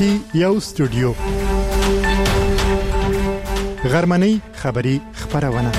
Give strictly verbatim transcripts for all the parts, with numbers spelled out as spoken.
کې یو استودیو غرمنۍ خبری خبرونه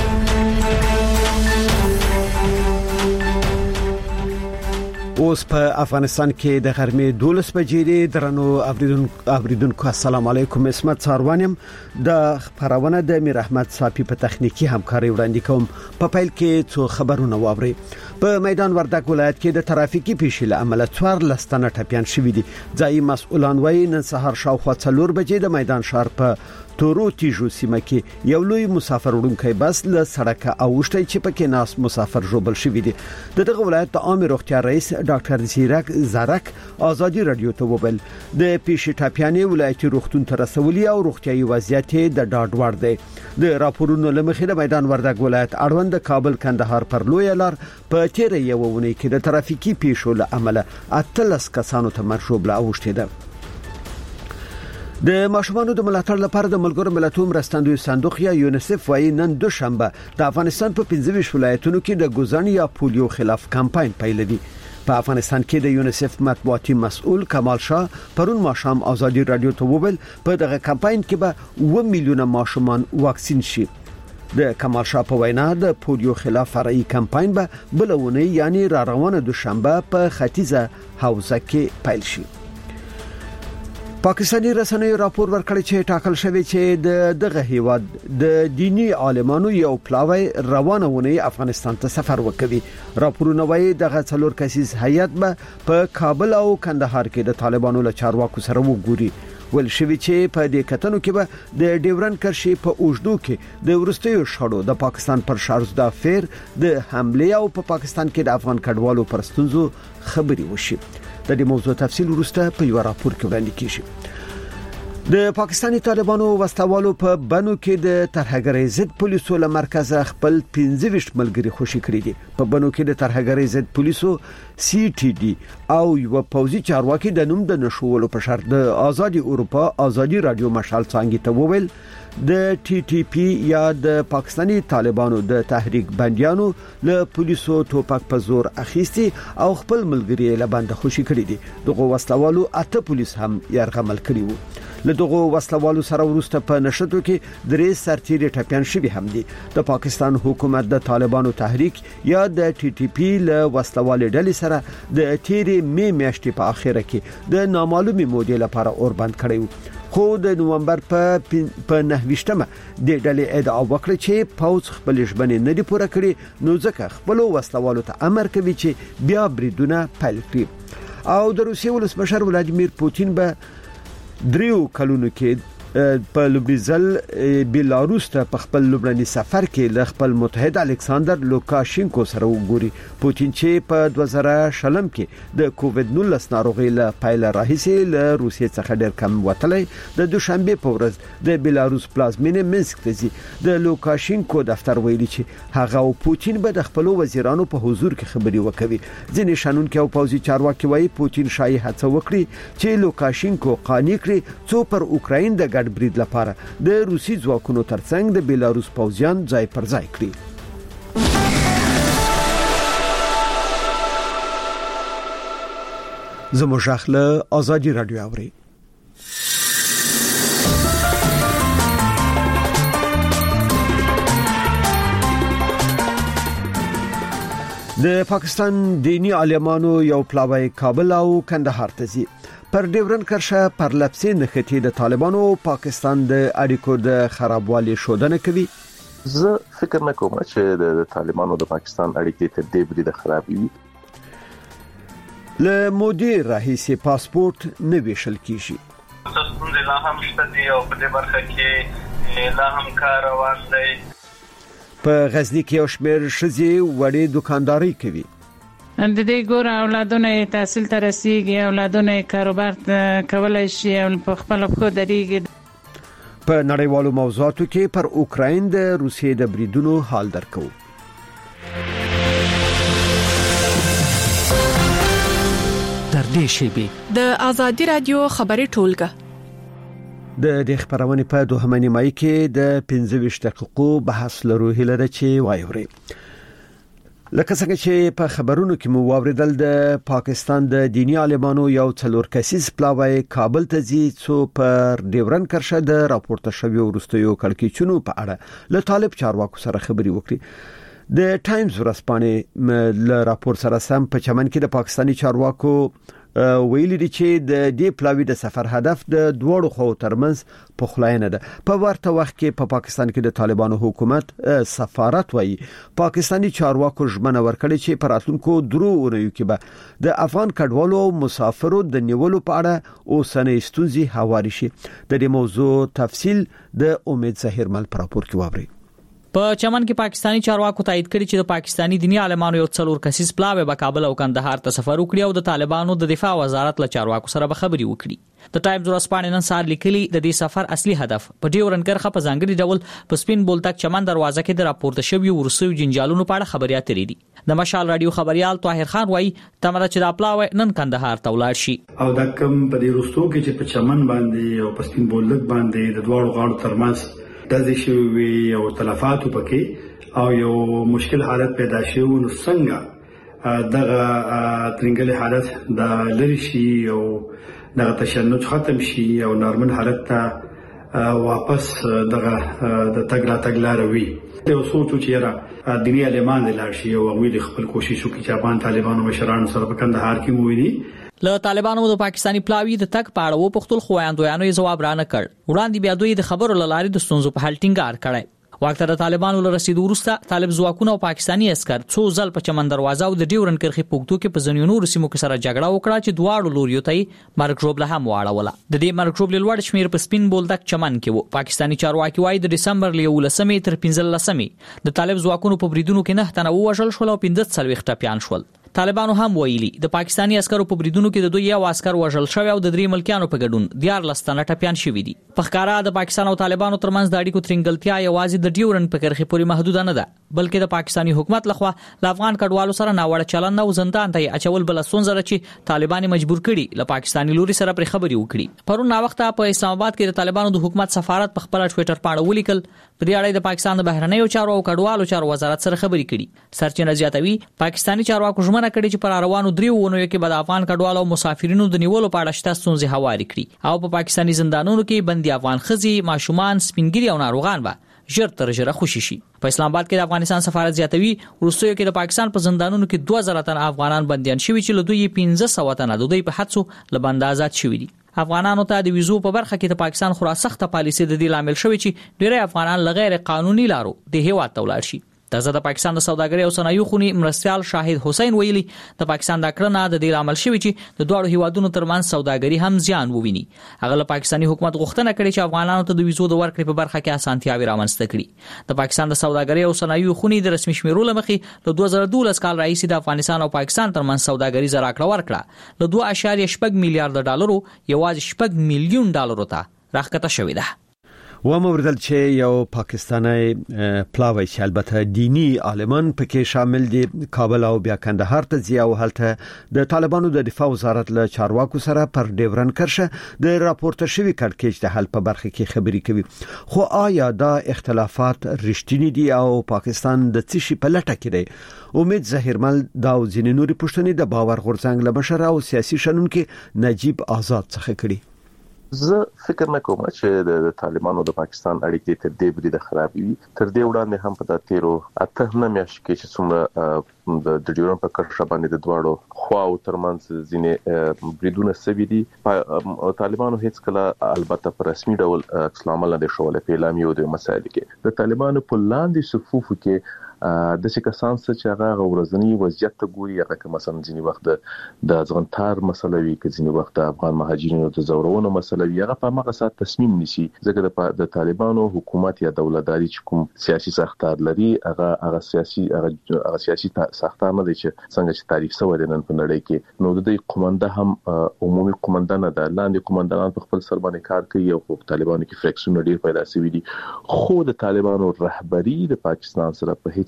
اوس په افغانستان کې د غرمې دولس بجې دي. درنو اوریدونکو السلام علیکم. اسمت ساروانم د خبرونه د میر احمد صافی په تخنیکی همکاري وړاندې کوم. په پیل کې څو خبرونه واوري. په میدان وردګ ولایت کې د ترافیکي پیښې له امله څوار لستانه ټپيان شوې دي. ځایي مسؤلان وايي نن سهار شاوخوا څلور بجې د میدان شهر په تورو تیجو سیمه کې یو لوی مسافر وړونکی بس له سړک اوښتې چې پکې ناس مسافر جوړبل شوی دی. دغه ولایت د عام روغتیا رئیس ډاکټر زیرک زرک ازادي رادیو ته وویل د پیښې ټاپیانې ولایتي روغتون ته رسولي او روغتيایي وضعیت د ډاډ وړ دی. د راپورونو لمخې د میدان وردګ ولایت اړوند کابل کندهار پر لوی لار په تیر یو ونې کې د ترافیکي پیښو له امله اتلس کسانو ته مرګ جوړبل اوښتې ده. د ماشومانو د ملاتړ لپاره د ملګرو ملتونو مرستندوی صندوق یا یونیسف وايي نن دوشنبه د افغانستان په پنځه ویشت ولایتونو کې د ګوزن یا پولیو خلاف کمپاین پیلوي. په افغانستان کې د یونیسف مطبوعاتي مسؤل کمال شاه پرون ماښام ازادي رادیو ته وویل په دغه کمپاین کې به و میلیونه ماشومان واکسین شي. د کمال شاه په وینا د پولیو خلاف فرعي کمپاین به بلونه یعنی را روانه دوشنبه په ختیځه حوزه کې پیل شي. پاکستاني رسنیو راپور ورکړی چې ټاکل شوی چې د دغه هیواد د دینی عالمانو یو پلاوی روانونه افغانستان ته سفر وکوي. راپورونه وايي دغه څلور کسیز هیئت به په کابل او کندهار کې د طالبانو له چارواکو سره وګوري. ول شوی چې په دې کتنو کې به د ډیورن کرشي په اوجدو کې د ورستیو شړو د پاکستان پر شارزدا فیر د حمله او په پاکستان کې د افغان کډوالو پر ستونزو خبري وشي. د دې موضوع تفصیل وروسته په یو راپور کې وړاندې کیږي. د پاکستاني طالبانو وسوالو په بنو کې د ترهګرۍ ضد پولیسو له مرکز خپل پنځه ویشت ملګری خوشي کړی دي. په بنو کې د ترهګرۍ ضد پولیسو سی ټي ډي او یو پوزي چارواکي د نوم د نشولو په شرط د آزادي اروپا آزادي رادیو مشال څنګه ته وویل د ټي ټي پی یا د پاکستاني طالبانو د تحریک بنديانو له پولیسو توپک په زور اخیستي او خپل ملګری له باندې خوشي کړی دي. دغه وسوالو اته پولیس هم يرغمل کړی وو. له دغه وسلوالو سره ورسته په نشټو کې درې سرتیري ټپيان شوي هم دي. د پاکستان حکومت د طالبانو تحریک یا د ټي ټي پی له وسلوالې ډلې سره د تیرې می میاشتې په اخره کې د نامعلومي مودې لپاره اور بند کړی و. خو د نومبر په په نهویشتمه د ډلې ادعا وکړه چې پوز خپل ژبنې نه دی پوره کړی نو ځکه خپل وسلوالو ته امر کوي چې بیا بریدونه پیل کړي. او د روسیې ولسمشر ولادیمیر پوتین به دریو کلونو کې په لوبیزل بیلاروس ته په خپل لوبراني سفر کې ل خپل متحد الکساندر لوکاشینکو سره وګوري. پوتین چې په دوه زره شلم کې د کووډ نولس ناروغي له پایله راهیسې له روسیې څخه ډېر کم وتلی د دوشنبه په ورځ د بیلاروس پلازمینه منسک ته ځي. د لوکاشینکو دفتر ویلي چې هغه او پوتین به د خپل وزیرانو په حضور کې خبري وکوي. ځینې شنونکو او پوزي چارواکي وایي پوتین شایي هڅه وکړي چې لوکاشینکو قانع کړي څو پر اوکراین د برید لپاره د روسي ځواکونو ترڅنګ د بیلاروس پوځیان ځای پر ځای کړي. زموږ اخله ازادي رادیو اوري. د پاکستان دینی عالمانو یو پلاوی کابل او کندهار ته ځي. پر ډیورن کرښه پر لپسې نښتې د طالبانو او پاکستان د اړیکو د خرابوالي شودنه کوي. زه فکر نه کوم چې د طالبانو د پاکستان اړیکې تر دې بری د خرابې وي. له مودې راهیسې پاسپورت نه ویشل کیږي. تاسو لا هم شته دی او په دې برخه کې لا هم کار روان دی. په غزنی کې یو شمېر ښځې وړې دکانداري کوي. د دې ګور اولادونه تحصیل ته رسیږي، اولادونه کاروبار کولای شي او په خپل خو درېږي. په نړیوالو موضوعاتو کې پر اوکراین د روسیې د بریدونو حال درکو. تر دې شیبې د آزادي رادیو خبري ټولګه د دې خبرونه په دوهمه نیمه کې د پنځه ویشت دقیقو بحث لرو هیله ده چې وایوري. لکه څنګه چې په خبرونو کې مو واوریدل د پاکستان د دینی عالمانو یو څلور کسیز پلاوی کابل ته ځي څو پر ډیورن کرښه د راپورته شوی ورستیو کړکېچونو په اړه له طالب چارواکو سره خبري وکړي. د ټایمز ورځپاڼې له راپور سره سم په چمن کې د پاکستاني چارواکو ویلي دي چې د دې پلاوی د سفر هدف د دوړو خو ترمنځ پخلاینه ده. په ورته وخت کې په پا پاکستان کې د طالبانو حکومت سفارت وایي پاکستاني چارواکو ژمنه ورکړي چې پر راتلونکو درو اونیو کې به د افغان کډوالو مسافرو د نیولو په اړه اوسنۍ ستونزې هواري شي. د دې موضوع تفصیل د امید ظهیر مل پر راپور کې واوري. په چمن کې پاکستانی چارواکو تایید کړي چې د پاکستانی دینی عالمانو یو څلور کسیز پلاوی به کابل او کندهار ته سفر وکړي او د طالبانو د دفاع وزارت له چارواکو سره به خبري وکړي. د ټایمز ورځپاڼې نن سهار لیکلي د دې سفر اصلي هدف په ډیورن کرښه په ځانګړي ډول په سپین بولتک چمن دروازه کې د راپورته شوی ورسوي جنجالونو په اړه خبري اترې دي. د مشال رادیو خبريال طاهر خان وایي تمره چې د پلاوی نن کندهار ته ولاړ شي او د کم په دې ورستو کې چې په چمن باندې او په سپین بولتک باندې د دوړو غاړو ترمنځ د دې شوی او تلفات وکړي او یو مشکل حالت پیدا شي نو څنګه دغه ترنګلي حالت د لری شي او دغه تشنج ختم شي او نارمل حالت ته واپس دغه د تګلا تګلاروي. یو سوچو چې را دیني عالمان لاړ شي او ویل خپل کوشش وکړي چې افغان طالبانو مشرانو سره په کندهار کې مووي. له طالبانو د پاکستانی پلاوی د تک پاړه و پختل خوایندویانو جواب را نه کړ. وړاندې بیا دوی د خبرو لاري د ستونزو په حل ټینګار کړي. وخت د طالبانو له رسیدو وروسته طالب ځواکونه او پاکستانی عسكر څو ځل په چمن دروازه او د ډیورن کرښې پوکټو کې په ځینو نورو سیمو کې سره جګړه وکړه چې دواړو لوریو ته مرګ ژوبله هم واړوله. د دې مرګ ژوبلې لوړ شمیر په سپین بولدک چمن کې وو. پاکستانی چارواکي وايي د دسمبر له یولسمې تر پنځلسمې د طالب ځواکونو په بریدونو کې نه تنه وژل شول او پنځه څلوېښت ټپيان شول. طالبانو هم ویلي د پاکستانی عسکرو په بریدونو کې د دوی یو عسكر وژل شوی او د درې ملکیانو په ګډون دیار لستانه ټپيان شوی دي. په ښکارا د پاکستان او طالبانو ترمنځ د اړیکو ترنګلتیا یوازې د ډیورن په کرښې پورې محدود نه ده بلکې د پاکستانی حکومت لخوا د افغان کډوالو سره ناوړه چلند او زندان ته اچول بل سونځره چې طالبان مجبور کړي له پاکستانی لوري سره پر خبري وکړي. پرون نا وخت په اسلام آباد کې د طالبانو د حکومت سفارت په خپل ټوئیټر باندې ولیکل په دې اړه د پاکستان د بهرنیو چارو او کډوالو چارو وزارت سره خبري کړي. سرچینه زیاتوي پاکستانی چارواکو ژمنه کړې چې پر روانو دریو ونو کې به د افغان کډوالو او مسافرینو د نیولو په اړه شته ستونزې هواري کړي او په پاکستانی زندانونو کې بندي افغان خزي ماشومان سپینګری او ناروغان به ژر تر ژره خوشي شي. په اسلام آباد کې د افغانستان سفارت زیاتوي ورسوي کې د پاکستان په زندانونو کې دوه زره تن افغانان بنديان شوي چې له دوی پنځه سوه تن د دوی په حدسو له بند آزاد شوي دي. افغانانو ته د ویزو په برخه کې د پاکستان خورا سخته پالیسي د دې لامل شوی چې ډېری افغانان لغیر قانوني لارو د هیواد ته ولاړ شي. تازه د پاکستان د سوداګرۍ او صنایعو خونی مرستيال شاهد حسین ویلي د پاکستان د کړنه د دې عمل شوی چې د دوه هیوادونو ترمنځ سوداګري هم زیان وویني. هغه له پاکستانی حکومت غوښتنه کړې چې افغانانو ته د ویزو د ورکړې په برخه کې اسانتیاوي رامنځته کړي. د پاکستان د سوداګرۍ او صنایعو خونی د رسمي شمیرو لمخې له دوه زره دولس کال راهیسې د افغانستان او پاکستان ترمنځ سوداګري زراکړه ورکړه له دوه اعشاریه شپږ میلیارډ ډالرو یوازې شپږ میلیون ډالرو ته راښکته شوې ده. و موردل چې یو پاکستانی پلاوی چې البته دینی عالمان پکې شامل دي کابل او بیا کندهار ته ځي او هلته د طالبانو د دفاع وزارت له چارواکو سره پر ډیورن کرښه د راپورته شوی کړکېچ د حل په برخه کې خبري کوي. خو آیا دا اختلافات رښتینی دي او پاکستان د څه شي په لټه کې دی؟ امید ظهیر مل دا ځینې نوري پوښتنې د باور غورځنګ له مشر او سیاسي شنونکو نجیب آزاد څخه کړي. زه فکر نه کوم چې د طالبانو د پاکستان اړیکې تر دې بری د خرابې وي. تر دې وړاندې هم په تیرو اته نه میاشتو کې چې څومره د ډیورن په کرښه باندې د دواړو خواو ترمنځ ځینې بریدونه سوي دي طالبانو هیڅ کله البته په رسمي ډول اسلام الله د شوله په اعلان یو د مسایل کې د طالبانو په لاندې صفوفو کې د څه کسان چې هغه ورځنی وضعیت ته ګوري هغه که مثلا ځینی وخت د ځغنتار مسله وي که ځینی وخت د افغان مهاجرینو د زورونو مسله وي هغه په هغه سات تصمیم نیسي ځکه د طالبانو حکومت یا دولتداري چې کوم سیاسي ساختار لري هغه هغه سیاسي هغه سیاسي ساختار نه دی چې څنګه چې تعریف شوی دی نن په نړۍ کې نو د دې قومنده هم عمومي قومنده نه ده لاندې قومندانان په خپل سر باندې کار کوي او په طالبانو کې فریکشن ډیر پیدا شوی دي خو د طالبانو رهبری د پاکستان سره په هیڅ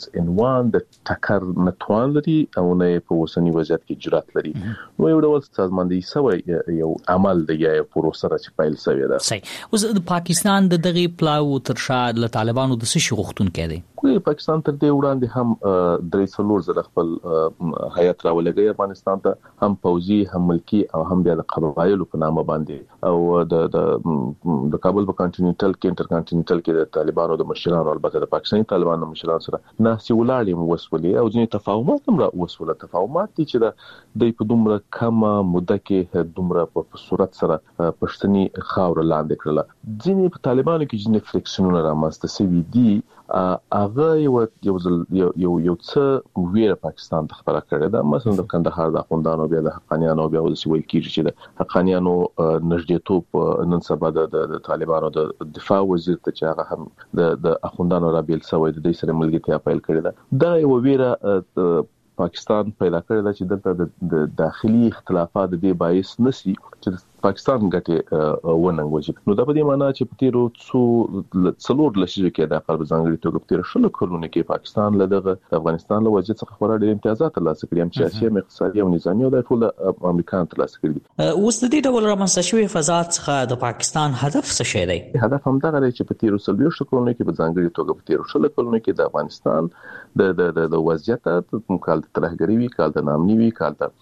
ونس ان وان د ټکر نتوان لري او نه په وسنی وضعیت کې جرأت لري نو یو ډول سازماندهي سوی یو عمل دی یا پروسه چې پیل شوی ده. صحیح. اوس د پاکستان د دغه پلاو تر شا د طالبانو د څه غوښتون کړي کوي پاکستان تر دې وړاندې هم درې څلور ځله خپل هیات راولګي افغانستان ته هم پوځي هم ملکی او هم بیا د قبایلو په نامه باندې او د د د کابل په کانټیننټل کې انټر کانټیننټل کې د طالبانو د مشرانو البته د پاکستاني طالبانو مشرانو سره ناسي ولاړې وسولې او ځینې تفاهمات هم را وسوله تفاهمات دي چې د په دومره کم مده کې دومره په صورت سره پښتني خاور لاندې کړل ځینې په طالبانو کې ځینې فریکشنونه رامنځته شوي دي هغه یو یو یو یو څه ویره پاکستان ته خبره کړې ده مثلا د کندهار د خوندانو بیا د حقانیانو بیا د سویل کېږي چې د حقانیانو نږدېتوب نن سبا د طالبانو د دفاع وزیر ته چې هغه هم د د اخوندانو را بیل سوی د دې سره ملګرتیا پیل کړې ده دا یو ویره پاکستان پیدا کړی دا چې دلته د داخلي اختلافات د دې باعث نسی چې پاکستان ګټه وننګوي نو دا په دې معنی چې په تیرو څو څلور لسیزو کې د خپل ځانګړي توګه په تیر شلو کلونو کې پاکستان له دغه افغانستان له وضعیت څخه خورا ډېر امتیازات ترلاسه کړي هم سیاسي هم اقتصادي او نظامي او د ټول امریکایانو ترلاسه کړي. اوس د دې ډول رامنځته شوی فضات څخه د پاکستان هدف څه شی دی؟ هدف هم دا دی چې په تیرو څلوېښتو کلونو کې په ځانګړي توګه په تیرو شلو کلونو کې د افغانستان د د د وضعیت د کال د ترهګری وی کال د نامنی وی کال د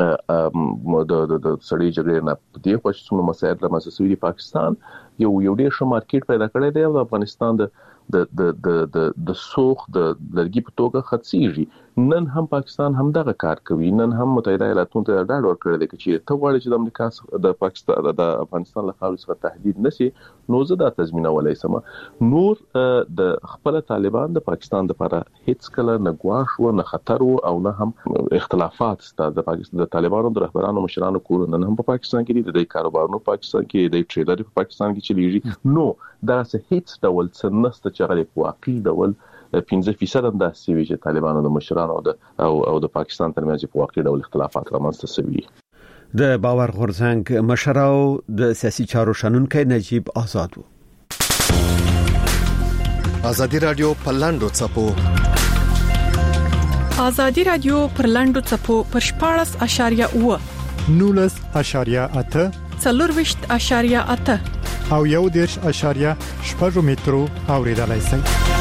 د د سړي جګړې نه په دې خو څومره مسایل رامنځته شوي دي پاکستان یو یو ډېر ښه مارکیټ پیدا کړی دی او افغانستان د د د د د سوق د لرګي په توګه خرڅيږي نن هم پاکستان هم دغه کار کوي نن هم متحده ایالاتونو ته ډاډ ورکړی دی چې ته غواړې چې د امریکا د پاکستان د افغانستان له خاورې څخه تهدید نشي نو زه دا تضمینه ولای سم نور د خپل طالبان د پاکستان لپاره هیڅ کله نه ګواښ و نه خطر و او نه هم اختلافات ستاسو د پاکستان د طالبانو د رهبرانو مشرانو کور نه هم په پاکستان کې دي د کاروبارونو پاکستان کې د ټریډر په پاکستان کې چلیږي نو دا څه هیڅ ډول څه نسته چې غریب واقعي ډول پنځه فیصد اندازې وی چې طالبانو د مشرانو او او د پاکستان ترمنځ په واقعي ډول اختلافات رامنځته شوي. د باور غورځنګ مشراو د سیاسي چارو شنونکو نجیب آزاد وو. ازادي رادیو پلاندو چپو ازادي رادیو پرلاندو چپو پر شپاړس اشاریه اوه نولس اشاریه اته څلورويشت اشاریه اته او یو دیرش اشاریه شپږ مترو اوریدلای شئ.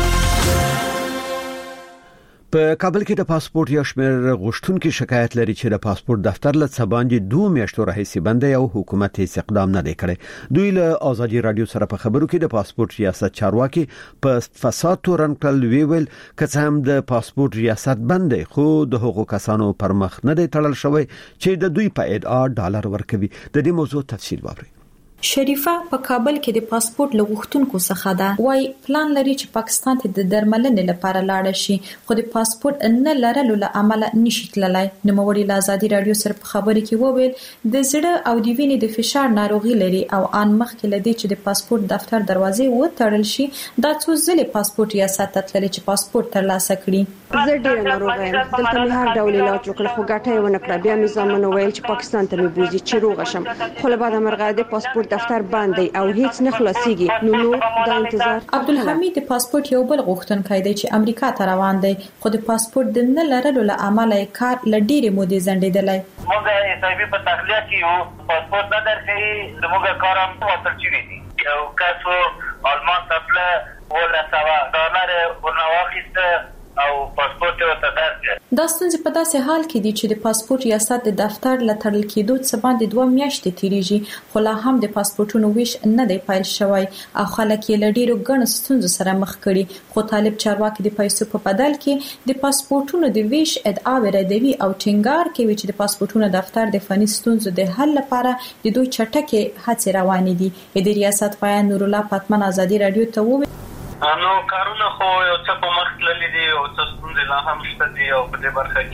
په کابل کې د پاسپورت یو شمېر غوښتونکو شکایت لري چې د پاسپورت دفتر له څباندې دوه میاشتو راهیسې بند دی او حکومت هیڅ اقدام نه دی کړی. دوی له ازادي رادیو سره په خبرو کې د پاسپورت ریاست چارواکي په فساد تورن کړل ویل که هم د پاسپورت ریاست بند دی خو د حقوقو کسانو پر مخ نه دی تړل شوی چې د دوی په ادعا ډالر ورکوي. د دې موضوع تفصیل واورئ. شریفه په کابل کې د پاسپورت لغښتونکو څخه ده وای پلان لري چې پاکستان ته د درملنې لپاره لاړ شي خو د پاسپورت نه لرلو له امله نشي تللای. نوموړي له ازادي رادیو سره په خبرې کې وویل د زړه او د وینې د فشار ناروغي لري او ان مخکې لدی چې د پاسپورت دفتر دروازې وتړل شي دا څو ځله پاسپورت ریاست ته تللی چې پاسپورت ترلاسه کړي. زه ډیر ناروغه یم دلته مې هر ډول علاج وکړ خو ګټه یې ونه کړه. بیا مې ځامنو ویل چې پاکستان ته مې بوزي چې روغ شم خو له بعد مرغه د پاسپورت دفتر باندې او هیڅ نه خلاصيږي نو نو دا انتظار. عبدالحمید د پاسپورت یو بل غوښتونکی دی چې امریکا ته روان دی خو د پاسپورت د نه لرلو له امله کار لډيري مودې زندیدلای. موږ ایسایبي په تخلیه کې یو پاسپورت نه درکې زموږ کار هم وصل شوی دی یو کاسو آلمان ته ولا سوا ډالر ورنواخیسته او پاسپورت ورته درکړ. دا ستونزې په داسې حال کې دي چې د پاسپورت ریاست د دفتر له تړل کېدو څخه باندې دوه میاشتې تیریږي خو لا هم د پاسپورتونو ویش نه دی پیل شوی او خلک یې له ډېرو ګڼو ستونزو سره مخ کړي خو طالب چارواکي د پیسو په بدل کې د پاسپورتونو د ویش ادعاوې ردوي او ټینګار کوي چې د پاسپورتونو دفتر د فني ستونزو د حل لپاره د دوی چټکې هڅې روانې دي. د ریاست پایان نور الله پاتمن ازادي رادیو ته وویل نو کارونه خو یو څه په مخ تللي دي او څه ستونزې لا هم شته دي او په دې برخه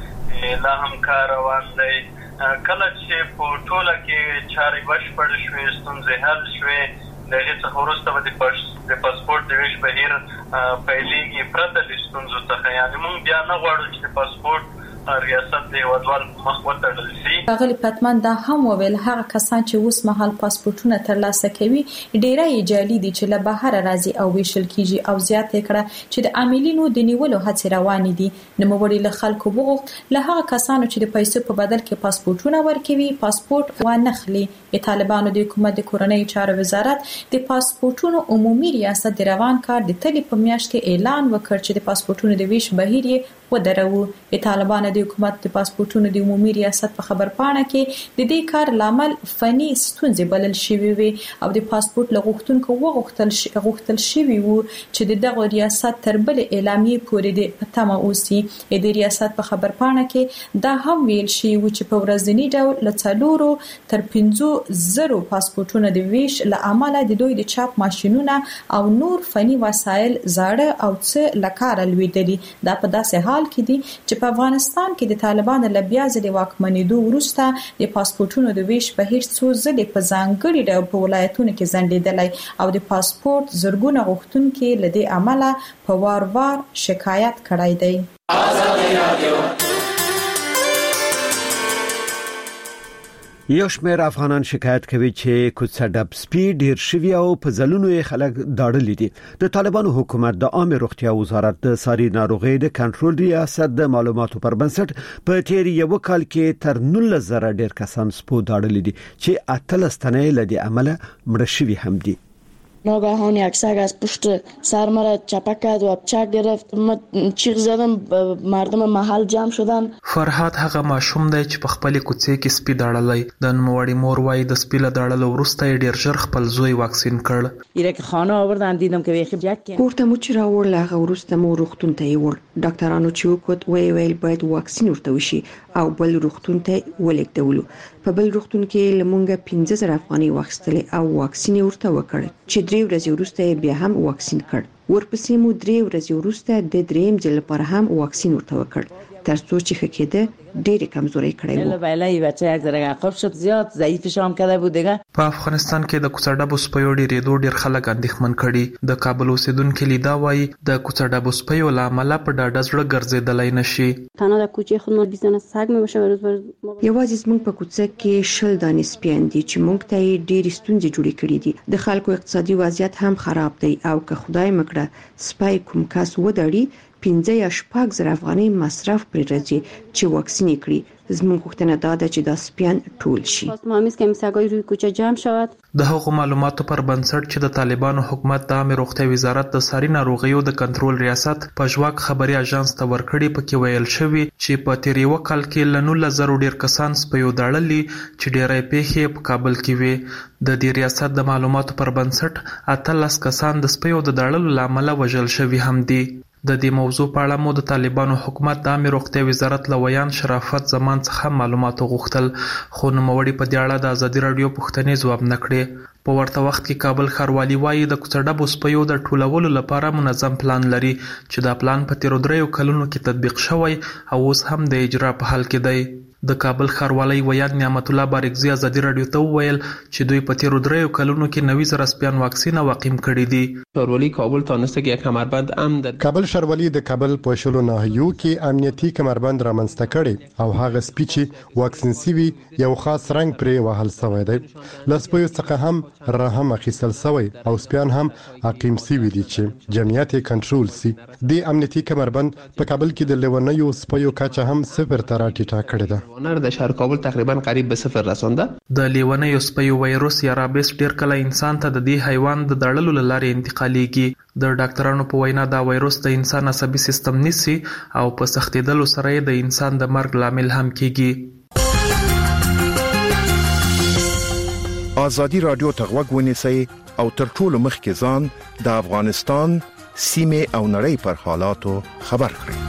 کې لا هم کار روان دی. کله چې په ټوله کې چارې بشپړ شوې ستونزې حل شوې د هغې څخه وروسته به د پاسپورت د ویش بهیر پیلېږي پرته د ستونزو څخه یعنې موږ بیا نه غواړو چې د پاسپورت ریاست د هیوادوال مخ وتړل شي. غلی پتمن دا هم وویل هغه کسان چې اوس مهال پاسپورتونه ترلاسه کوي ډیری جعلي دي چې له بهر راځي او ویشل کیږي او زیات کړه چې د عاملینو د نیولو هڅې روانې دي. نوموړي له خلکو وغوښتل له هغه کسانو چې د پیسو په بدل کې پاسپورتونه ورکوي پاسپورت وانخلي. د طالبانو د حکومت د کورنۍ چارو وزارت د پاسپورتونو عمومي ریاست د روان کار د تلې په میاشت کې اعلان وکړ چې د پاسپورتونو د ویش بهیر یې ودرو. د طالبانو د حکومت د پاسپورتونو د عمومي ریاست په خبر پاڼه کې د دې کار لامل فني ستونزې بلل شوی وي او د پاسپورت لغوښتونکو وغوښتل شي غوښتل شوی وو چې د دغه ریاست تر بل اعلامیه پورې د پتمه اوسي. د ریاست په خبر پاڼه کې دا هم ویل شي و چې په ورځنی ډول له څلورو تر پنځو زرو پاسپورتونو د ویش له امله د دوی د چاپ ماشينونه او نور فني وسایل زاړه او څه لکاره لویدلي. دا په داسې حال کې دي چې په افغانستان کې د طالبانو له بیا ځلې واکمنېدو وروسته د پاسپورتونو د ویش بهیر څو ځلې په ځانګړي ډول په ولایتونو کې ځنډېدلی او د پاسپورت زرګونه غوښتونکي له دې امله په وار وار شکایت کړی دی. یو شمېر افغانان شکایت کوي چې کوڅه ډب سپي ډیر شوی او په ځلونو یې خلک داړلي دي. د طالبانو حکومت د عامه روغتیا وزارت د ساري ناروغي د کنټرول ریاست د معلوماتو پر بنسټ په تیر یو کال کې تر نولس زره ډیر کسان سپو داړلي دي چې اتلس تنه له دې عمله مړه شوي هم دي. ناگهان یک سگ از پشت سر مرا چپک کرد و چک گرفت. من چیغ زدم مردم محل جمع شدن. فرهاد هغه ماشوم دی چې په خپل کوڅې کې سپي داړلای. د نوموړي مور وايي د سپي له داړلو وروسته ډیر ژر خپل زوی واکسین کړ. یره که خانه آوردن دیدم که ویخ جک کوړه مو چې راوړل هغه وروسته مو روغتون ته یې ور. ډاکټرانو چې وکړ وی ویل باید واکسین ورته وشي او بل روغتون ته ولېږدولو. په بل روغتون کې لمونګه پنځه زره افغاني واخیستلې او واکسین ورته وکړ چې درې ورځې وروسته بیا هم واکسین کړ. ورپسې مو درې ورځې وروسته د دریم ځل لپاره هم واکسین ورته وکړ تر څو چې خکېده ډېر کمزوري کړی و. بله بچه یک ذره عقب شد زیاد ضعیف شام کرده بود دیگه. په افغانستان کې د کوڅه ډبو سپیو ډېرېدو ډېر خلک اندېښمن کړي. د کابل اوسیدونکو لیدا وایي د کوڅه ډبو سپیو له امله په ډاډه زړه ګرځېدلی نشي. تنها در کوچه خود ما بیست دانه سگ میباشه و روز بر یوازې زموږ په کوڅه کې شل دانې سپیان دي چې موږ ته یې ډېرې ستونزې جوړې کړې دي. د خلکو اقتصادي وضعیت هم خراب دی او که خدای مکړه سپی کوم کس ودړي پنځه یا شپږ زره افغاني مصرف پرې راځي چې واکسین کړي. زموږ غوښتنه دا ده چې دا سپیان ټول شي. مهمه است که سگای روی کوچه جمع شود. د هغو معلوماتو پر بنسټ چې د طالبانو حکومت د عامه روغتیا وزارت د ساري ناروغیو د کنټرول ریاست په ژواک خبري اژانس ته ورکړي پکې ویل شوی چې په تیر یو کال کې ل نولس زره ډیر کسان سپیو داړلي چې ډیرې پیښې په کابل کې وي. د دې ریاست د معلوماتو پر بنسټ اتلس کسان د سپیو د داړلو لامل وژل شوی هم دي. د دې موضوع په اړه مو د طالبانو حکومت د عامه روغتیا وزارت لویان شرافت زمان څخه معلومات غوښتل خو نوموړي په دې اړه د ازادي رادیو پوښتنې ځواب نه کړې. په ورته وخت کې کابل ښاروالي وایي د کوڅه ډبو سپیو د ټولولو لپاره منظم پلان لري چې دا پلان په تیرو دریو کلونو کې تطبیق شوی او اوس هم د اجرا په حال کې دی. د کابل ښاروالۍ ویان نعمت الله بارکزي ازادي رادیو ته وویل چې دوی په تیرو دریو کلونو کې نوي زره سپیان واکسین او عقیم کړي دي. ښاروالۍ کابل تانسته که یک کمربند امن در کابل ښاروالۍ د کابل په شلو ناحیو کې امنیتي کمربند رامنځته کړي او هغه سپي چې واکسین سوي یو خاص رنګ پرې وهل شوی دی. له سپیو څخه هم رحم اخیستل شوی او سپیان هم عقیم سوي دي چې جمعیت یې کنټرول سي. د امنیتي کمربند په کابل کې د لیونیو سپیو کچه هم صفر ته راټیټه کړې ده. د شهر کابل تقریبا قریب به صفر رسونده. د لیونیو سپیو وایروس یا رابیس ډیر کله انسان ته د دې حیوان د دړلو لارې انتقالیږي. د ډاکټرانو په وینا دا وایروس د انسان عصبي سیستم نیسي او په سختیدلو سره د انسان د مرګ لامل هم کیږي. ازادي رادیو ته غوږ ونیسئ او تر ټولو مخکې ځان د افغانستان سیمه او نړۍ پر حالاتو خبر کړئ.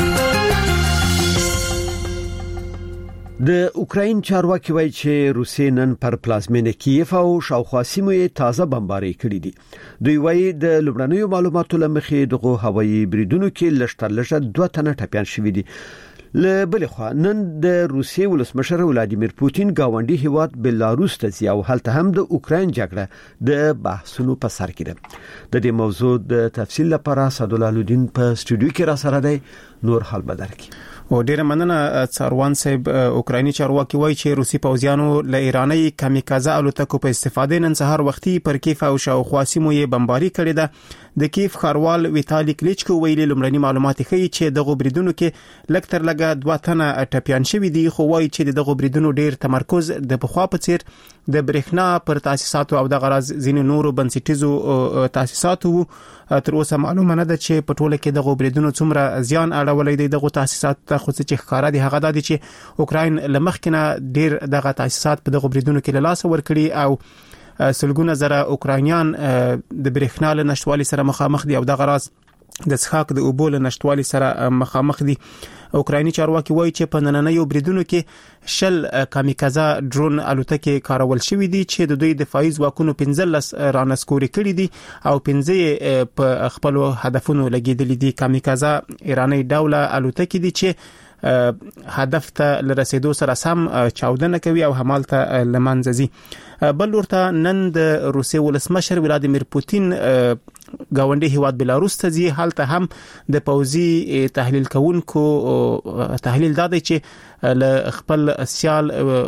د اوکراین چارواکي وایي چې روسیې نن پر پلازمینه کیف او شاوخوا سیمو یې تازه بمباري کړې دي. دوی وایي د لومړنیو معلوماتو لمخې دغه هوایي بریدونو کې لشتر لشه دوه تنه ټپيان شوي دي. له بل خوا نن د روسیې ولسمشر ولادیمیر پوتین گاونډي هیواد بلاروس ته ځي او هلته هم د اوکراین جګړه د بحثونو په سر کې ده. د دې موضوع د تفصیل لپاره صدالله الدین په سټوډیو کې را سره دی. نور حال بدر کی او ډیره مننه څاروان صاحب. اوکرایني چارواکي وایي چې روسي پوځیانو له ایراني کامیکازه الوتکو په استفاده نن سهار وختي پر کیف او شاوخوا سیمو یې بمباري کړې ده. د کیف خاروال ویتالي کلیچکو ویلي لمړني معلومات ښیي چې دغه بریدونو کې لکتر لګه دوه تنه ټپيان شوي دي، خو وایي چې دغه بریدونو ډیر تمرکز د پخوا په څیر د برېښنا پر تاسیساتو او د غراز ځینې نورو بنسټیزو تاسیساتو. تر اوسه معلومه نه ده چې په ټوله کې دغه بریدونو څومره زیان اړولې دي دغه تاسیسات ته، خو چې ښکارا دي هغه د چې اوکراین لمخکنه ډیر دغه تاسیسات په دغه بریدونو کې له لاس ورکړي او سلګونه زره اوکراینیان د برېښنا له نشټوالي سره مخامخ دي او د غراز د څښاک د اوبو له نشټوالي سره مخامخ دي. اوکرایني چارواکي وایي چې په نننیو بریدونو کې شل کامیکازه ډرون الوتکې کارول شوې دي چې د دوی دفاعي ځواکونو پنځلس رانسکوري کړي دي او پنځه په خپل هدفونو لګیدلې دي. کامیکازه ایرانی ډوله الوتکې دي چې هدف ته لرسیدو سره سم چاودنه کوي او همالته لمنځه ځي. بل ورته نن د روسي ولسمشر ولادیمیر پوتین گاونډي هیواد بلاروس ته ځي. حالته هم د پوزي تحلیل کوونکو تحلیل دادی چې ل خپل سیال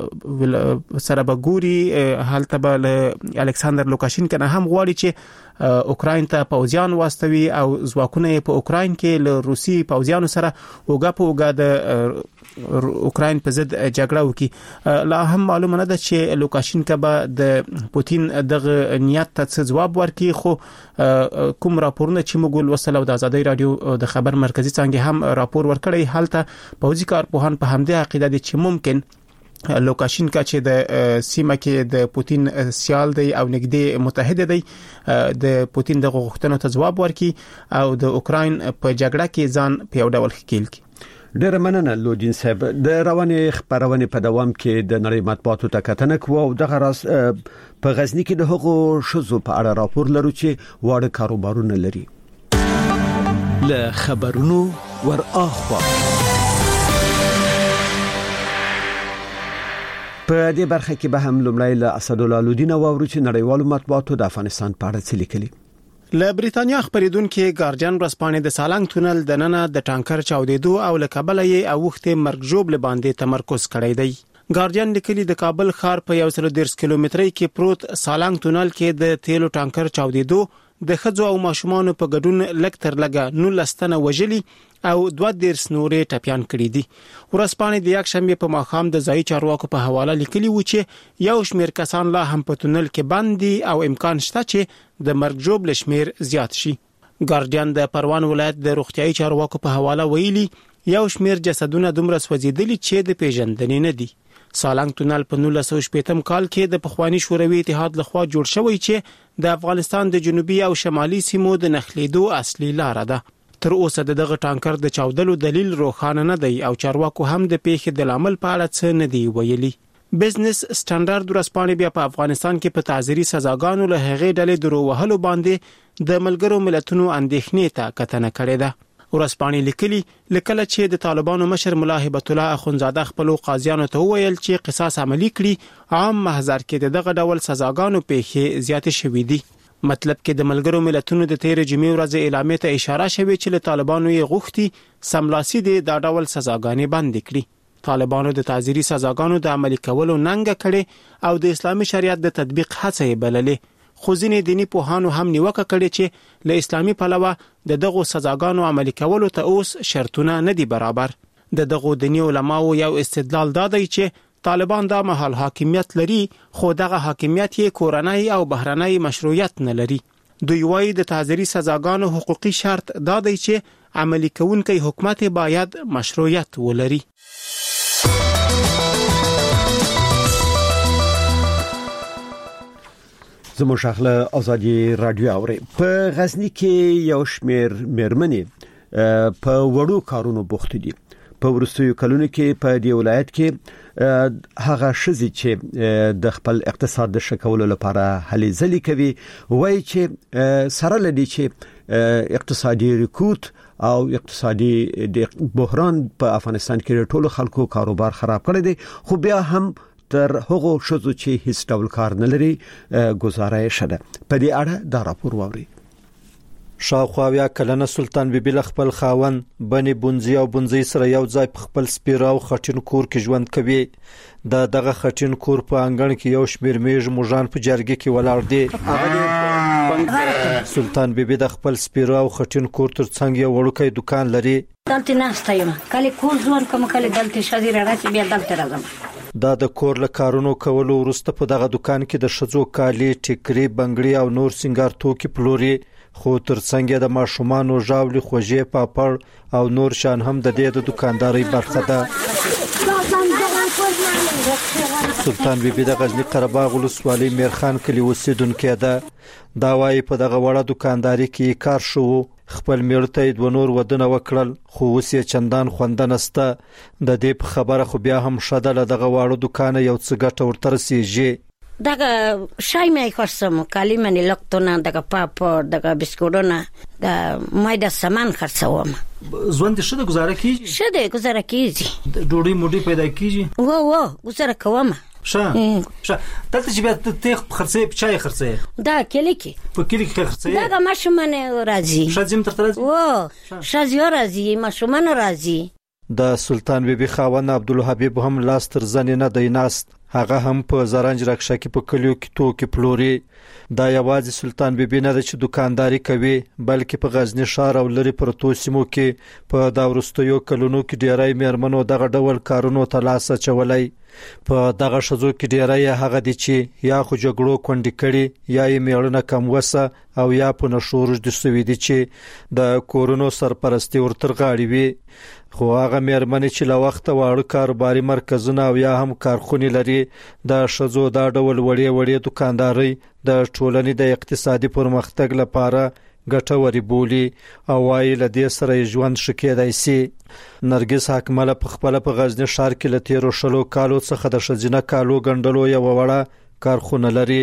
سره بګوري. حالته بل الکساندر لوکاشینکو نه هم غواړي چې اوکراین ته پوزیان واستوي او ځواکونه په اوکراین کې له روسي پوزیانو سره وګا په وګا د اوکراین په ضد جګړه وکړي. لا هم معلومه نه ده چې لوکاشینکو به د پوتین دغه نیت ته ځواب ورکړي، خو کوم راپورونه چې موږ ولوسل او د آزادۍ رادیو د خبر مرکزی څنګه هم راپور ورکړی، حالته پوځي کارپوهان په همدې عقیده دي چې ممکن لوکاشینکو چې د سیمه کې د پوتین سیال دی او نږدې متحد دی د پوتین د غوښتنو ته ځواب ورکړي او د اوکراین په جګړه کې ځان په یو ډول ښکیل کړي. ډېر مننه لودین صاحب. د روانې خبرونه په دوام کې د نړۍ مطبوعاتو ته کتنه کوو او دغه راس په غزنی کې د هغو شذو په اړه راپور لرو چې واړه کاروبارونه لري. له خبرونو ور اخوا په دې برخه کې به هم لومړی له اسدالله لودین واورو چې نړیوالو مطبوعاتو د افغانستان په اړه څه لیکلي. له بریتانیا خبرېدونکو ګارډین ورځپاڼې د سالنګ تونل د ننه د ټانکر چاودېدو او له کابل یې اوخته مرګ جوړ باندې تمرکز کړی دی. ګارډین لیکلي د کابل ښار په یو سل ډیرش کیلومتري کې پروت سالنګ تونل کې د تیلو ټانکر چاودېدو د خځو او ماشومان په ګډون لکتر لګا نو لستنه وجلی او دوه ډیر سنورې ټپيان کړی دي. ورځپاڼې د یک شنبه په ماښام د ځای چارواکو په حواله لیکلي و چې یو شمېر کسان لا هم په تونل کې بند دي او امکان شته چې د مرګ جوړ لشمیر زیات شي. ګارډین د پروان ولایت د روغتيایي چارواکو په حواله ویلي یو شمېر جسدونه دومره سوځیدلي چې د پیژندنې نه دي. سالنګ تونل په نولس سوه شپږم کال کې د پخوانی شوروي اتحاد لخوا جوړ شوی چې د افغانستان د جنوبي او شمالي سیمو د نخلیدو اصلي لار ده. تر اوسه دغه ټانکر د چاودلو دلیل روښانه نه دی او چارواکو هم د پیښې د لامل په اړه څه نه دی ویلي. بزنس سټانډرډ ورځپاڼې بیا په افغانستان کې په تعزیري سزاګانو له هغې ډلې درو وهلو باندې د ملګرو ملتونو اندېښنې ته کتنه کړې ده. ورځپاڼې لیکلي لکه چې د طالبانو مشر مولا هبت الله اخونزاده خپل قاضیانو ته ویل چې قصاص عملی کړي عام محضر کې دغه ډول سزاګانو پیښې زیات شوې دي. مطلب کې د ملګرو ملتونو د تیر جمعې ورځ اعلامیه ته اشاره شوې چې له طالبانو یې غوښتي سملاسي دي دا ډول سزاګانې بند کړي. طالبانو د تعزیري سزاګانو د عملي کولو ننګه کړي او د اسلامي شریعت د تطبیق هڅه یې بللې. خو ځینې دیني پوهانو هم نیوکه کړې چې له اسلامي پلوه د دغو سزاګانو عملي کولو ته اوس شرطونه نه دي برابر. د دغو دیني علماو یو استدلال دا دی چې طالبان دا مهال حاکمیت لري خو دغه حاکمیت یې کورنۍ او بهرنۍ مشروعیت نه لري. دوی وايي د تعزیري سزاګانو حقوقي شرط دا دی چې عملي کوونکی حکومت باید مشروعیت ولري. زموږ شغله ازادي رادیو اوري. په غزنی کې یو شمیر مېرمنې په وړو کارونو بوخت دي. په ورستیو کلونو کې په دې ولایت کې هغه شذې چې د خپل اقتصاد د شکولو لپاره هلې ځلې کوي وایي چې سره لدی چې اقتصادي رکود او اقتصادي د بحران په افغانستان کې ټولو خلکو کاروبار خراب کړی دی، خو بیا هم تر هغه شذو چې هیڅ ډول کار نه لري گزاره شده. په دې اړه دا راپور ووري. شاوخوا بیا کلنه سلطان بیبي له خپل خاوند بني بونځي او بونځي سره یو ځای په خپل سپیراو خټین کور کې ژوند کوي. د دغه خټین کور په انګړ کې یو شمیر میژ موږان په جرګه کې ولاړ دي. سلطان بیبي د خپل سپیراو خټین کور ترڅنګ یو وړوکی دکان لري. دلته ناشته یم کله کور ځوان کوم کله دلته شادي راځي بیا دلته راځم. دا د کور له کارونو کولو وروسته په دغه دکان کې د شذو کالي، ټیکري، بنگړي او نور سنگار توکي پلوري. خو ترڅنګ د ماشومان او ژاولي خوږې پاپړ او نور شان هم د دې د دکانداري برخه ده. سلطان بیبي د غزنی قره باغ ولسوالۍ میرخان کلی اوسیدونکې ده. دا وايي په دغه وړه دکانداري کې کار شو، خپل میړته د ونور ودنه وکړل، خو اوس یې چندان خوند نسته. د دې په خبره خو بیا هم شاده له دغه واړو دکان یو څه ګټه ورته رسیږي. دغه شای مې خرڅم، کالی مې لکتونه، دغه پاپړ، دغه بسکوټونه، د مې د سامان خرڅوم. ژوند شته گزاره کیږي؟ شته گزاره کیږي. ډوډۍ موډۍ پیدا کیږي؟ و و گزاره کوم. شه شه دلته چې بیا ته خرڅې په چای خرڅې؟ دا کلی کې په کلی کې خرڅې؟ دغه ماشومان راځي. شازم تر راځي؟ و شازي راځي، ماشومان راځي. د سلطان بیبي خاوند عبدالحبیب هم لاس تر زنې نه دی ناست. هغه هم په زرنج رکشه کې په کلیو کې توکي پلوري. دا یوازې سلطان بیبي نه چې دکانداري کوي، بلکې په غزنی ښار او لري پرتو سیمو کې په دا وروستیو کلونو کې ډیری میرمنو دغه ډول کارونو ته لاس اچولی. په دغه شذو کې ډیری هغه دي چې یا خو جګړو کونډې کړي، یا یې میړونه کم وسه، او یا په نشور د سوي دي چې د کورونو سرپرستی ورتر غاړي وي. خو هغه میرمنې چې له وخت واړه کاروباري مرکزونه او یا هم کارخونې لري، د شذو دا ډول وړې وړې دکانداري د ټولنې د اقتصادي پرمختګ لپاره ګټوري بولی او وايي له دې سره ژوند شکېدای شي. نرګس حکمله په خپل په غزنی ښار کې له تیرو شلو کالو څخه د شزینه کالو ګندلو یو وړه کارخونه لري.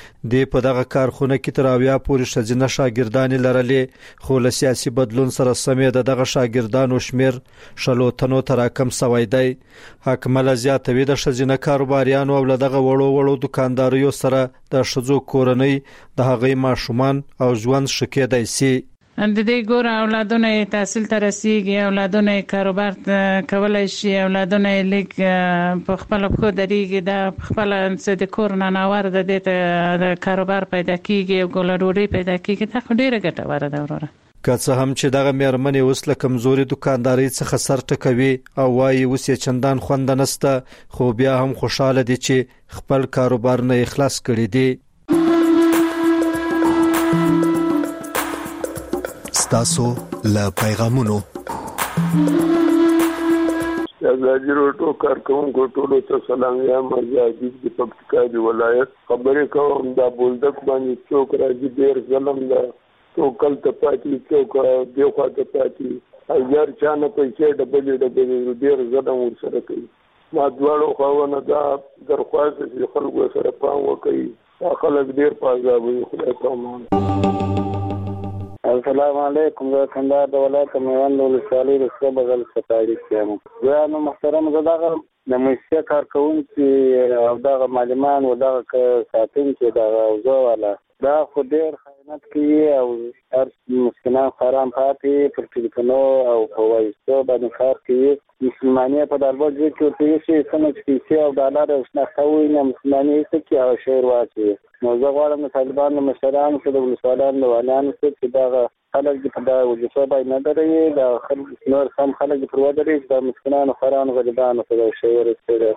د په دغه کارخونه کې تر اویا پورې شزینه شاګردان لرلې، خو له سیاسي بدلون سره سمې د دغه شاګردانو شمیر شلو تنو تر کم سوی دی. حکمله زیاتوي د شزینه کاروباریانو او له دغه وړو وړو دکانداریو سره د شذو کورنۍ د هغې ماشومان او ژوند شکېدای شي. د دې ګور اولادونه تحصیل ته رسیږي، اولادونه کاروبار کولای شي، اولادونه لیک په خپل خو درېږي، د خپل څه د کور نه ناوړه د دې د کاروبار پیدا کیږي او ګولډوري پیدا کیږي. دا خو ډیره ګټوره ده وروره. که څه هم چې دغه میرمنې اوس له کمزوري دکانداري څخه سر ټکوي او وايي اوس یې چندان خوند نسته، خو بیا هم خوشاله دي چې خپل کاروبار نه اخلاص کړي دي. تاسو له پیغامونو ازادي روټو کارکونکو ټولو ته سلام. یا مزاجي د پکتیکا دی ولایت خبرې کوم. دا بولدک باندې څوک راځي ډیر ظلم ده، څوک کلته پاتې، څوک دیوخوا ته پاتې، هزار چانه پیسې ډبلې ډبلې ډیر ظلم ورسره کوي. ما دواړو خواونه دا درخواست چې خلکو سره پام وکړي، خلک ډیر په عذاب وي. خدای پامان. السلام علیکم. زه کندهار د ولایت میوند ولسوالۍ د سره بغل ستاړي کېم. زه نو محترم زه دغه د مېشته کارکونکي او دغه معلمان او دغه ساتونکي دغه وزو والا دا خو ډېر خیانت کوي او هر مسکینان خرام پاتې پر ټلیفونو او په وایسو باندې کار کوي. مسلمانۍ په دالبوج کې ورته شي څنګه چې پیسې او ډالر او شناخته وي نه مسلمانۍ څه کې او شعر واچي. نو زه غواړم د طالبانو مشرانو سره د ولسوالیانو والانو سره چې دغه خلک دې په دا وظیفه باندې نه دري، دا خلک نور هم خلک دې پر ودري چې د مسکینانو خرانو غریبانو سره شعر استفاده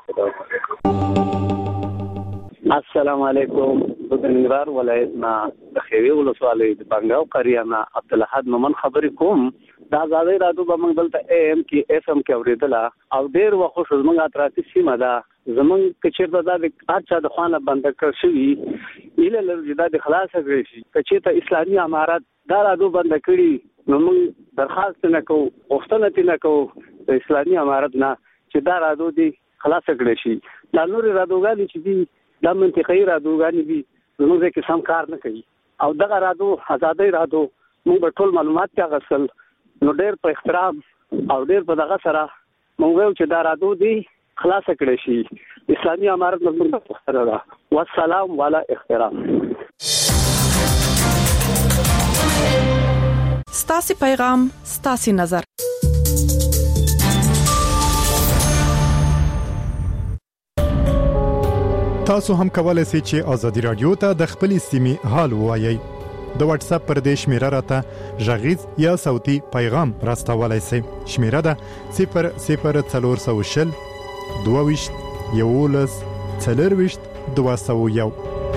السلام علیکم. د ننګرهار ولایت نه د خیوي ولسوالۍ د بنګاو قریه نه عبدالحد مومن خبرې کوم. دا ازادي راډیو به موږ دلته ایم کې اف ام کې اوریدله او ډېر وخت خو زموږ اطرافي سیمه ده، زموږ که چېرته دا د هر چا د خوا نه بنده کړ شوي هیله لرو چې دا د خلاصه کړی شي. که چېرته اسلامي امارت دا راډیو بنده کړي نو موږ درخواست نه کوو، غوښتنه ترې نه کوو د اسلامي امارت نه چې دا راډیو دې خلاصه کړی شي. دا نورې راډیوګانې چې دي دا منطقي راډیوګانې دي، زموږ ځای کې سم کار نه کوي. او دغه راډیو ازادۍ راډیو موږ به ټول معلومات ته اخیستل نو ډېر په احترام او ډېر په دغه سره موږ وایو چې دا راډیو دې خلاصه کړی شي. اسلامي امارت موږ ته غوښتنه ده. والسلام والا احترام. ستاسو پیغام ستاسو نظر. تاسو هم کولای شئ چې ازادي رادیو ته د خپل سیمې حال ووایي. د واتس اپ پر دې شمیره راته ژغیز یا صوتي پیغام راستولای شئ. شمیره ده صفر صفر څلور سو شل دوه ویشت یولس څلور ویشت دوه سو یو.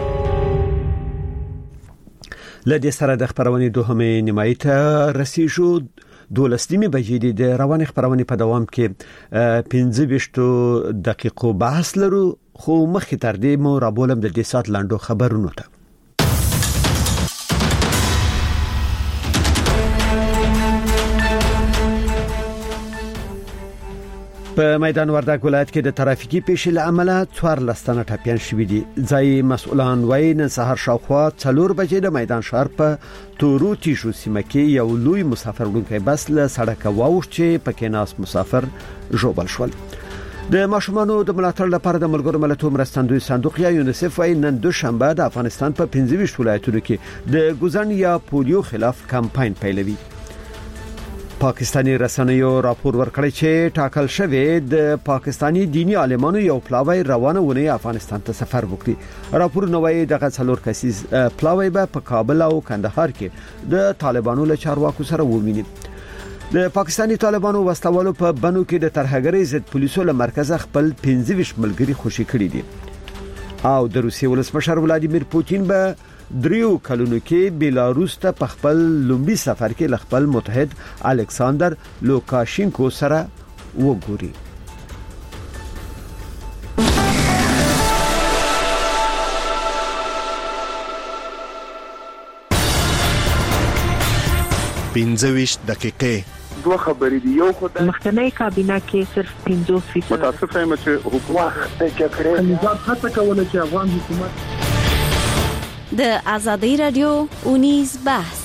لدې سره د خبرونې دوهمه نیمایي ته رسیدو. دولسنیمه بجې د روان خبرونې په دوام کې پنځه ویشتو دقیقو بحث لرو، خو مخکې تر دې مو رابولم د دې سات لاندو خبرونو ته. په میدان وردګ ولایت کې د ترافیکي پیښې له امله څوار لستانه ټاپیان شوې دي. ځای مسؤلان وایي نن سهار شاوخوا څلور بجې د میدان ښار په تورو تیشو سیمه کې یو لوی مسافر وړونکی بس له سړک واوښت چې پکې ناس مسافر ژوبل شول. د ماشومانو د ملاتړ لپاره د ملګرو ملتونو مرستندوی صندوق یا یونیسف وايي نن دوشنبه د افغانستان په پنځه ویشت ولایتونو کې د ګوزن یا پولیو خلاف کمپاین پیلوي. پاکستانی رسنیو راپور ورکړی چې ټاکل شوی د پاکستانی دینی عالمانو یو پلاوی روانه ونه افغانستان ته سفر وکړي. راپور نوې دغه څلور کسیز پلاوی به په کابل او کندهار کې د طالبانو له چارواکو سره وویني. د پاکستانی طالبانو وسلوالو په بنو کې د ترهګرۍ ضد پولیسو له مرکزه خپل پنځه ویشت ملګری خوشي کړي دي. او د روسیې ولسمشر ولادیمیر پوتین به دریو کلونو کې بیلاروس ته په خپل لومبي سفر کې ل خپل متحد الکساندر لوکاشینکو سره وګوري. پنځه ویشت دقیقې دوه خبرې دي. یو خو د مخکنی کابینه کې صرف پنځوس فیصد متاسف یم چې حکومت د جګړې نظام هڅه کوله چې افغان حکومت د ازادي رادیو اونیز بحث.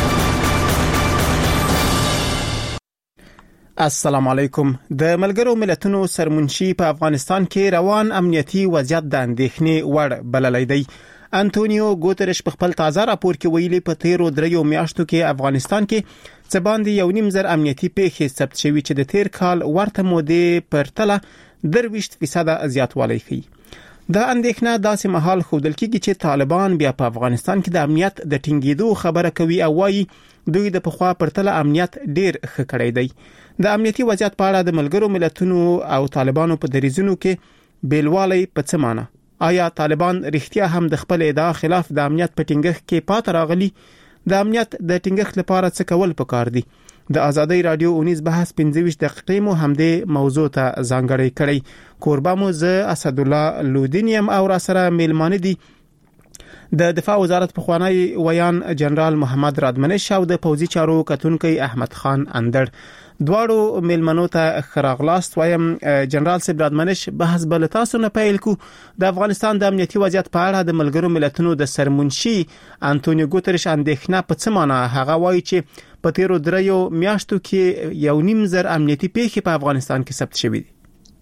السلام علیکم. د ملګرو ملتونو سرمنشي په افغانستان کې روان امنیتي وضعیت د اندېښنې وړ بللی دی. انټونیو ګوترش په خپل تازه راپور کې ویلي په تیرو دریو میاشتو کې افغانستان کې څه باندې یو نیم زر امنیتي پیښې ثبت شوي چې د تیر کال ورته مودې پرتله درویشت فیصد زیاتوالی ښیي. دا اندېښنه داسې مهال ښودل کېږي چې طالبان بیا په افغانستان کې د امنیت د ټینګېدو خبره کوي او وايي دوی د پخوا پرتله امنیت ډیر ښه کړی دی. د امنیتي وضعیت په اړه د ملګرو ملتونو او طالبانو په دریځونو کې بیلوالی په څه معنی؟ آیا طالبان رښتیا هم د خپل ادعا خلاف د امنیت په ټینګښت کې پات راغلي؟ د امنیت د ټینګښت لپاره څه کول پکار دي؟ د ازادي رادیو اونیز بحث پنځه ویشت دقیقې مو همدې موضوع ته ځانګړی کړی. کوربه مو زه اسد الله لودینیم او را سره میلمانه دي د دفاع وزارت پخوانی ویان جنرال محمد رادمنش او د پوځي چارو کتونکي احمد خان اندر. دواړو میلمنو ته خراغلاست وایم. جنرال صاحب رادمنش بحث بل تاسو نه پیل کو. د افغانستان د امنیتي وضعیت په اړه د ملګرو ملتونو د سرمنشي انټونیو ګوترش اندېښنه په څه معنی؟ هغه وایي چې په تیرو دریو میاشتو کې یو نیم زر امنیتي پیښې په افغانستان کې ثبت شوې دي.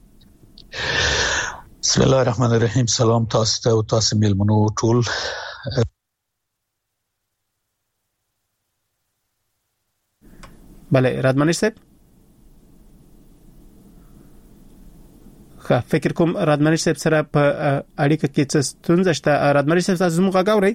بسم الله الرحمن الرحیم. سلام تاسو ته او تاسو میلمنو ټول. بله رادمنش صاحب خا فکر کوم رادمنش صاحب سره په اړیکه کې څه ستونزه شته. رادمنش صاحب تاسو موږ غاورئ؟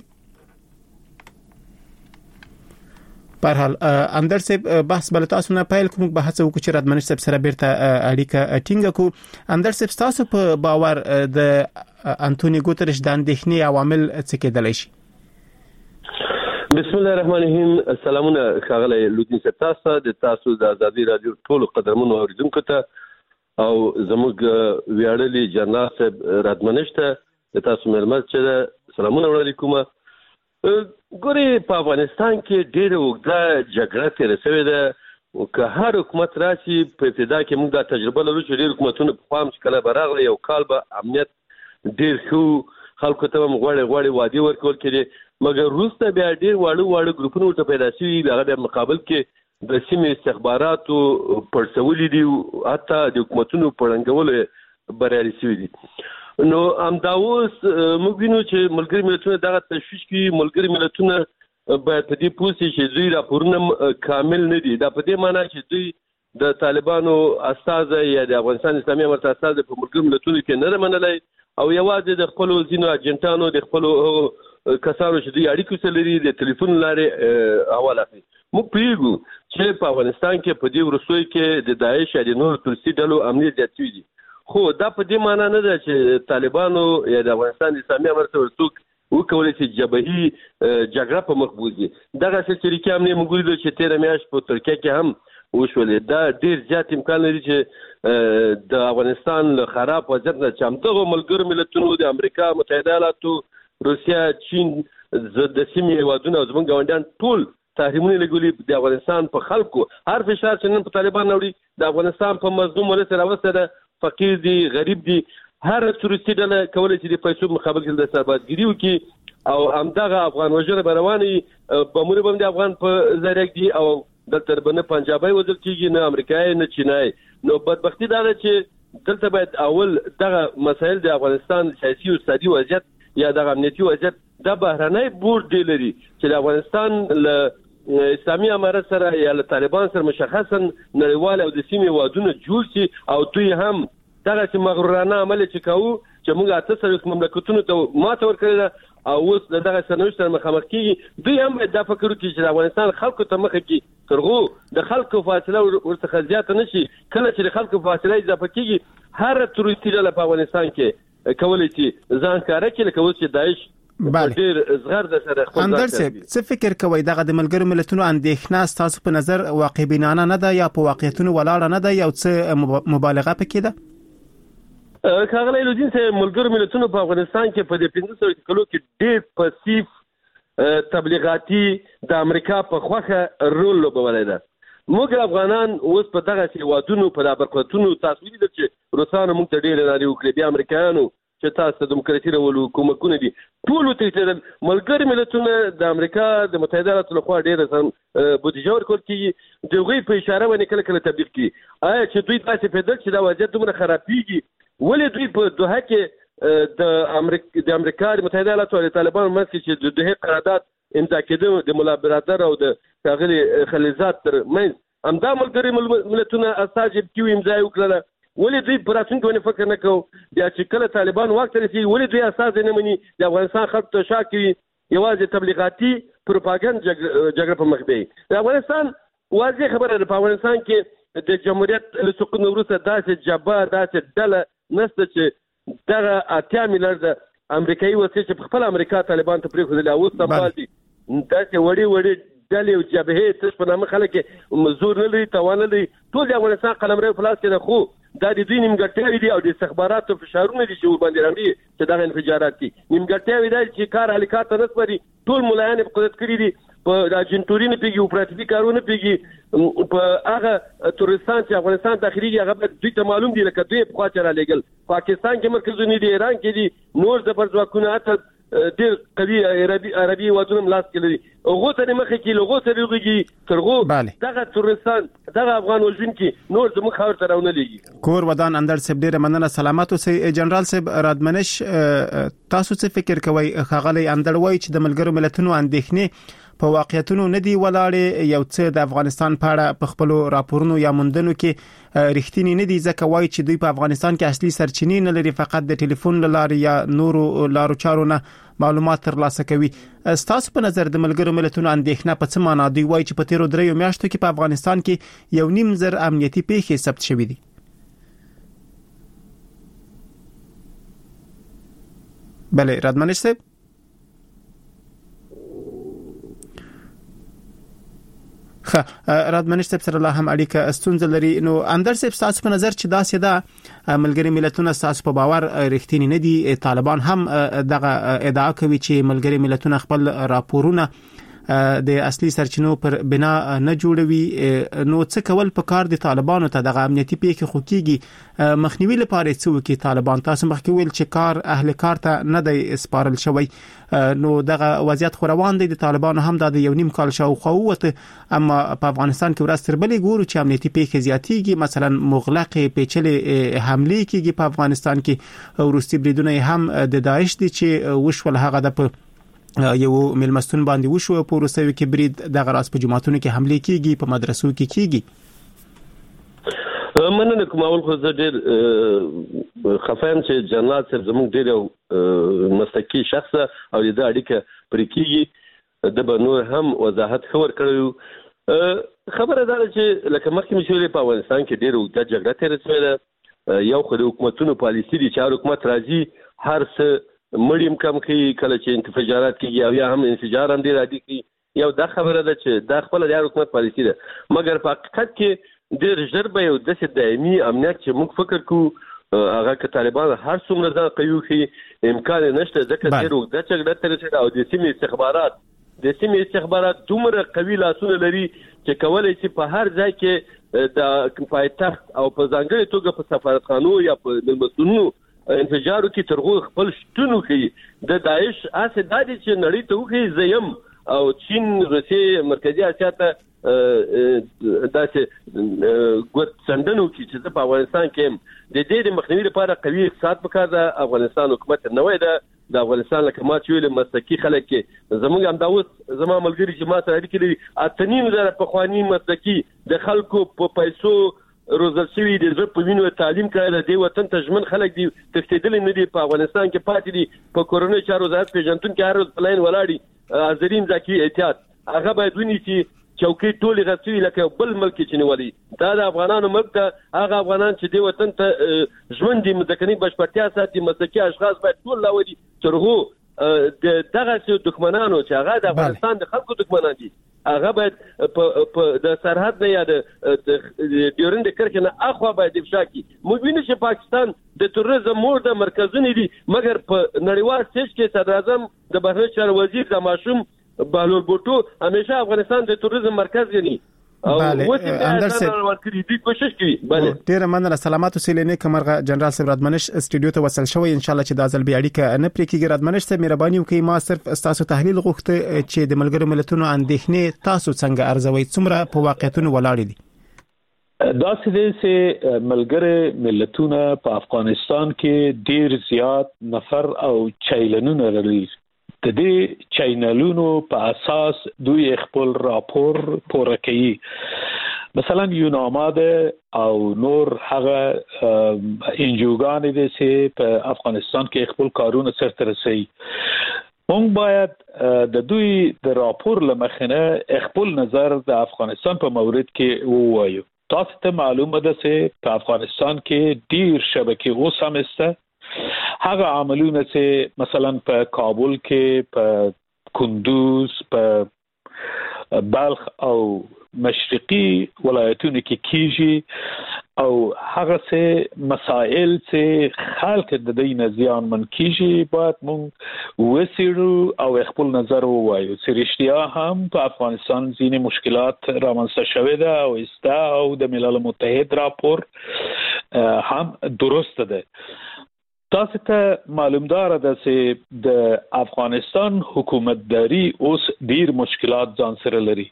په هر حال اندر صاحب بحث بل تاسو نه پیل کوم بحث وکړو چې رادمنش صاحب سره بیرته اړیکه ټینګه کو. اندر صاحب تاسو په باور د انټونیو ګوترش د اندېښنې عوامل څه کېدلی شي؟ بسم الله الرحمن الرحیم. سلامونه ښاغلی لودین صاحب تاسو د تاسو د ازادي رادیو ټول قدرمنو اوریدونکو ته او زموږ ویاړلي جنرال صاحب رادمنش ته د تاسو مېلمه چې سلامونه وړاندې کوم. ګوري په افغانستان کې ډېره اوږده جګړه تېره شوې ده. که هر حکومت راشي په ابتدا کې موږ دا تجربه لرو چې ډېر حکومتونه پخوا هم چې کله به راغلی یو کال به امنیت ډېر ښه خلکو ته هم غوړې غوړې وعدې ورکول کېدې، مګر وروسته بیا ډېر واړه واړه ګروپونه ورته پیدا شوي هغه بیا مقابل کې د سیمې استخباراتو پړسولي دي، حتی د حکومتونو پړنګولو بریالي شوي دي. نو همدا اوس موږ وینو چې ملګري ملتونه دغه تشویش کوي. ملګري ملتونه باید په دې پوه شي چې دوی راپورونه کامل نه دي. دا په دې معنی چې دوی د طالبانو استاد یا د افغانستان اسلامي امارت استاد په ملګرو ملتونو کې نه منلای او یوازې د خپل ځینو اجنټانو د خپل کسانو چې دوی اړیکو سره لري د ټلیفون لارې حواله کوي. موږ پیږو چې په افغانستان کې په دې ورسوي کې د داعش یا د نورو ترسي ډلو امنیت زیات شوی دي. خو دا په دې معنی نه ده چې طالبانو یا د افغانستان اسلامي امارت ورڅوک وکولای شي جبهي جګړه په مخ بوزي. دغه شریکي امنیت موږ لیدل چې تیر میاشت په ترکیه کې هم وشولې. دا ډیر زیات امکان لري چې د افغانستان له خراب وضعیت نه چې همدغه ملګرو ملتونو د امریکا متحده ایالاتو روسیا چین د سیمې هیوادونه زموږ ګاونډیان ټول تحریمونه لګولي د افغانستان په خلکو. هر فشار چې نن په طالبان راوړي د افغانستان په مظلوم ولس راوسته ده، فقیر دي، غریب دي، هر تورستي ډله کولی چې د پیسو مقابل کې د سربازګري وکړي او همدغه افغان وژنه به روانې بمونه به د افغان په ذریعه دي او دلته به نه پنجابی وژل کېږي نه امریکایي نه چینایي. نو بدبختي دا ده چې دلته باید اول دغه مسایل د افغانستان سیاسي او اقتصادي وضعیت یا د امنیتي وضعیت د بهرنۍ بورډ دی لري چې د افغانستان له اسلامي امارت سره یا له طالبان سره مشخصا نړیوال او د سیمې وادونه جوړ شي او دوی هم دغه چې مغرورانه عمل چې کوو چې موږ اته سره مملکتونو ته ماته ورکړل او اوس دغه سرنوشت سره مخامخ کیږي. دوی هم دا فکر کوي چې د افغانستان خلکو ته مخه کې ترغو د خلکو فاصله ورڅخه زیات نشي. کله چې د خلکو فاصله اضافه کیږي هر تورستي ډله په افغانستان کې کولی چې ځان کاره کړي لکه اوس چې داعش ډېر زغر د سره خپل اندر صاحب څه فکر کوي دغه د ملګرو ملتونو اندېښنه ستاسو په نظر واقع بینانه نه ده یا په واقعیتونو ولاړه نه ده یا څه مبالغه پکې ده؟ ښاغلی لودین صاحب ملګرو ملتونو په افغانستان کې په دې پنځه سوه کلو کې ډېر پسیف تبلیغاتي د امریکا په خوښه رول لوبولی ده. موږ افغانان اوس په دغه هیوادونو په برخوتونو تاسو ولیدل چې روسانو موږ ته ډېرې نارې وکړې، بیا امریکایانو چې تاسو د دیموکراسي راولو کومکونه دي ټولو ته تېرل. ملګري ملتونه د امریکا د متحده ایالاتو لخوا ډېره بودیجه ورکول کېږي، د هغوی په اشاره باندې کله کله تبلیغ کېږي. آیا چې دوی داسې پوهېدل چې دا وضعیت دومره خرابېږي ولې دوی په دوحه کې د امریکا د امریکا د متحده ایالاتو او د طالبانو منځ کې چې د دوحې قرارداد امضا کېده د ملا برادر او د ښاغلي خلیلزاد تر منځ همدا ملګري ملتونه استازي کیو امضا یې وکړله ولې دوی په راتلونکي باندې فکر نه کوو؟ بیا چې کله طالبان واک ته رسېږي ولې دوی استازي نه مني د افغانستان خلکو ته شا کوي؟ یوازې تبلیغاتي پروپاګند جګړه په مخ بیایي. د افغانستان واضح خبره ده په افغانستان کې د جمهوریت له سقوط نه وروسته داسې جبهه داسې ډله نشته چې دغه اتیا میلیارده امریکایي وسیلې چې په خپل امریکا طالبان ته پرېښودلې اوس سمبال دي داسې وړې وړې ډلې او جبهې تش په نامه خلک زور نه لري، توان نه لري. ټول د افغانستان قلمرو په لاس کې ده، خو دا د دوی نیمګړتیاوې دي او د استخباراتو فشارونه دي چې ورباندې راوړي چې دغه انفجارات دي. نیمګړتیاوې دا چې کار هلیکات ته نه سپاري، ټول ملایان یې په قدرت کړي دي، په اجنټوري نه پوهېږي، اپراتیفي کارونه پوهېږي، په هغه تورستان چې افغانستان داخليږي هغه باید دوی ته معلوم دي لکه دوی پخوا چې رالېږل. پاکستان کې مرکزونه دي، ایران کې دي، نور زبرځواکونه حتی ډېر قوي عربي عربي هیوادونه هم لاس کې لري. هغو ته یې مخې کړي، له هغو سره وغږېږي تر هغو دغه تورستان دغه افغان وژونکي نور زموږ خاورې ته راونه لېږي. کور ودان اندر صاحب ډېره مننه، سلامت اوسئ. جنرال صاحب رادمنش تاسو څه فکر کوئ؟ ښاغلی اندر وایي چې د ملګرو ملتونو اندېښنې په واقعیتونو نه دی ولاړې، یو څه د افغانستان په اړه په خپلو راپورونو یا موندنو کې رښتینی نه دي، ځکه وایي چې دوی په افغانستان کې اصلي سرچینې نه لري، فقط د ټلیفون له لارې یا نورو لارو چارو نه معلومات ترلاسه کوي. ستاسو په نظر د ملګرو ملتونو اندېښنه په څه معنا؟ دوی وایي چې په تیرو دریو میاشتو کې په افغانستان کې یو نیم زر امنیتي پیښې ثبت شوې دي. بله رادمنش صاحب خه رادمنش صاحب سره الله هم اړیکه ستونزه لري. نو اندر صاحب تاسو په نظر چې دا سیده ملګری ملتونه تاسو په باور رښتینی نه دي؟ طالبان هم دغه ادعا کوي چې ملګری ملتونه خپل راپورونه د اصلي سرچینو پر بنا نه جوړوي. نو څه کول په کار دي طالبانو ته دغه امنیتي پیښې خو کېږي مخنیوي لپاره څه وکړي طالبان؟ تاسو مخکې ویل چې کار اهل کار ته نه دی سپارل شوی، نو دغه وضعیت خو روان دی. د طالبانو هم د یو نیم کال شاوخوا ووته، اما په افغانستان کې ورځ تر بلې ګورو چې امنیتي پیښې زیاتېږي، مثلا مغلقې پیچلې حملې کېږي په افغانستان کې، وروستي بریدونه هم د داعش دي چې وشول هغه د په یو ملمستون باندې وشو په روسوي کې برید د غراس په جماعتونو کې حمله کیږي په مدرسو کې کیږي. مننه کوم. اول خو زه ډېر خفایم چې جنرال صاحب زموږ ډېر مسلکي شخص او د اړیکه پرې کیږي د به نور هم وضاحت خبر کړو. خبره دا چې لکه مخکې مې شوې په افغانستان کې ډېر اوږده جګړه تېره شوې ده. یو خو د حکومتونو پالیسي دي چې هر حکومت راځي هر څه مړیم کم کوي، کله چې انفجارات کېږي او یا هم انفجار هم ډېر عادي کوي. یو دا خبره ده چې دا خپله د هر حکومت پالیسي ده، مګر په حقیقت کې ډېر ژر به یو داسې دایمي امنیت چې موږ فکر کوو هغه که طالبان هر څومره ځان قوي وښیي امکان یې نشته، ځکه ډېر اوږده جګړه تېره شوې ده او د سیمې استخبارات د سیمې استخبارات دومره قوي لاسونه لري چې کولی شي په هر ځای کې د پایتخت او په ځانګړې توګه په سفارتخانو یا په مېلمستونونو انفجارو کې تر هغو خپل شتون وښیي. د داعش هسې دا دی چې نړۍ ته وښیي زه یم، او چین، روسیې، مرکزي اسیا ته داسې ګوت څنډنه وکړي چې زه په افغانستان کې یم. د دې د مخنیوي لپاره قوي اقتصاد پکار ده. افغانستان حکومت نوی ده، د افغانستان لکه ما چې ویل مسلکي خلک کې زموږ همدا اوس زما ملګري چې ما سره اړیکې لري اته نیم زره پخواني مسلکي د خلکو په پیسو روزل شوي د زړه په وینو تعلیم کړی د دې وطن ته ژمن خلک دي، تښتېدلي نه دي، په افغانستان کې پاتې دي، په کورنۍ چارو وزارت پېژندون کې هر ورځ په لاین ولاړ دي. زرین زاکي احتیاط هغه باید ونیسي چوکۍ ټولې غصبي لکه بل ملک چې نیولي. دا د افغانانو ملک ته هغه افغانان چې دې وطن ته ژوند دي ځمکنۍ بشپړتیا ساتي مسلکي اشخاص باید ټول راولي تر هغو د دغسې دښمنانو چې هغه د افغانستان د خلکو دښمنان دي هغه باید په د سرحد نه یا د ډیورنډ کرښې نه اخوا باید افشا کړي. موږ وینو چې پاکستان د تروریزم مور د مرکزونه دي، مګر په نړیوال سټیج کې صدر اعظم د بهرنیو چارو وزیر د ماشوم بهلول بوټو همیشه افغانستان د تروریزم مرکز ګڼي. بله اندر صاحب ډیره مننه. سلامات اوسئ. کمرغه جنرال صاحب رادمنش استودیو ته وصل شوی، ان شاء الله چې د ځل بیا اړیکه نه پرې کیږي. رادمنش صاحب مهرباني وکړئ، ما صرف تاسو تحلیل غوښته چې د ملګرو ملتونو اندېښنې تاسو څنګه ارزوي، څومره په واقعیتونو ولاړ دي؟ دا چې ملګری ملتونه په افغانستان کې ډیر زیات نفر او چیلنونه لري. د دې چینلونو په اساس دوی خپل راپور پوره کوي. مثلا یوناما ده او نور هغه انجوګان دي چې په افغانستان کې خپل کارونه سرته رسوي. موږ باید د دوی د راپور لمخنه خپل نظر د افغانستان په مورد کې ووایو. تاسو ته معلومه ده چې په افغانستان کې ډیر شبکې اوس هم شته. هغه عملونه چې مثلا په کابل کې، په کندوز، په بلخ او مشرقي ولایتونو کې کیږي او هغه څه مسائل چې خلک د دې نه زیانمن کیږي باید موږ وڅېړو او خپل نظر ووایو چې رښتیا هم په افغانستان ځینې مشکلات رامنځته شوي ده او استا او د ملل متحد راپور هم درست ده. تاسو ته معلومدار ده چې د افغانستان حکومتداري اوس ډیر مشکلات ځان سره لري.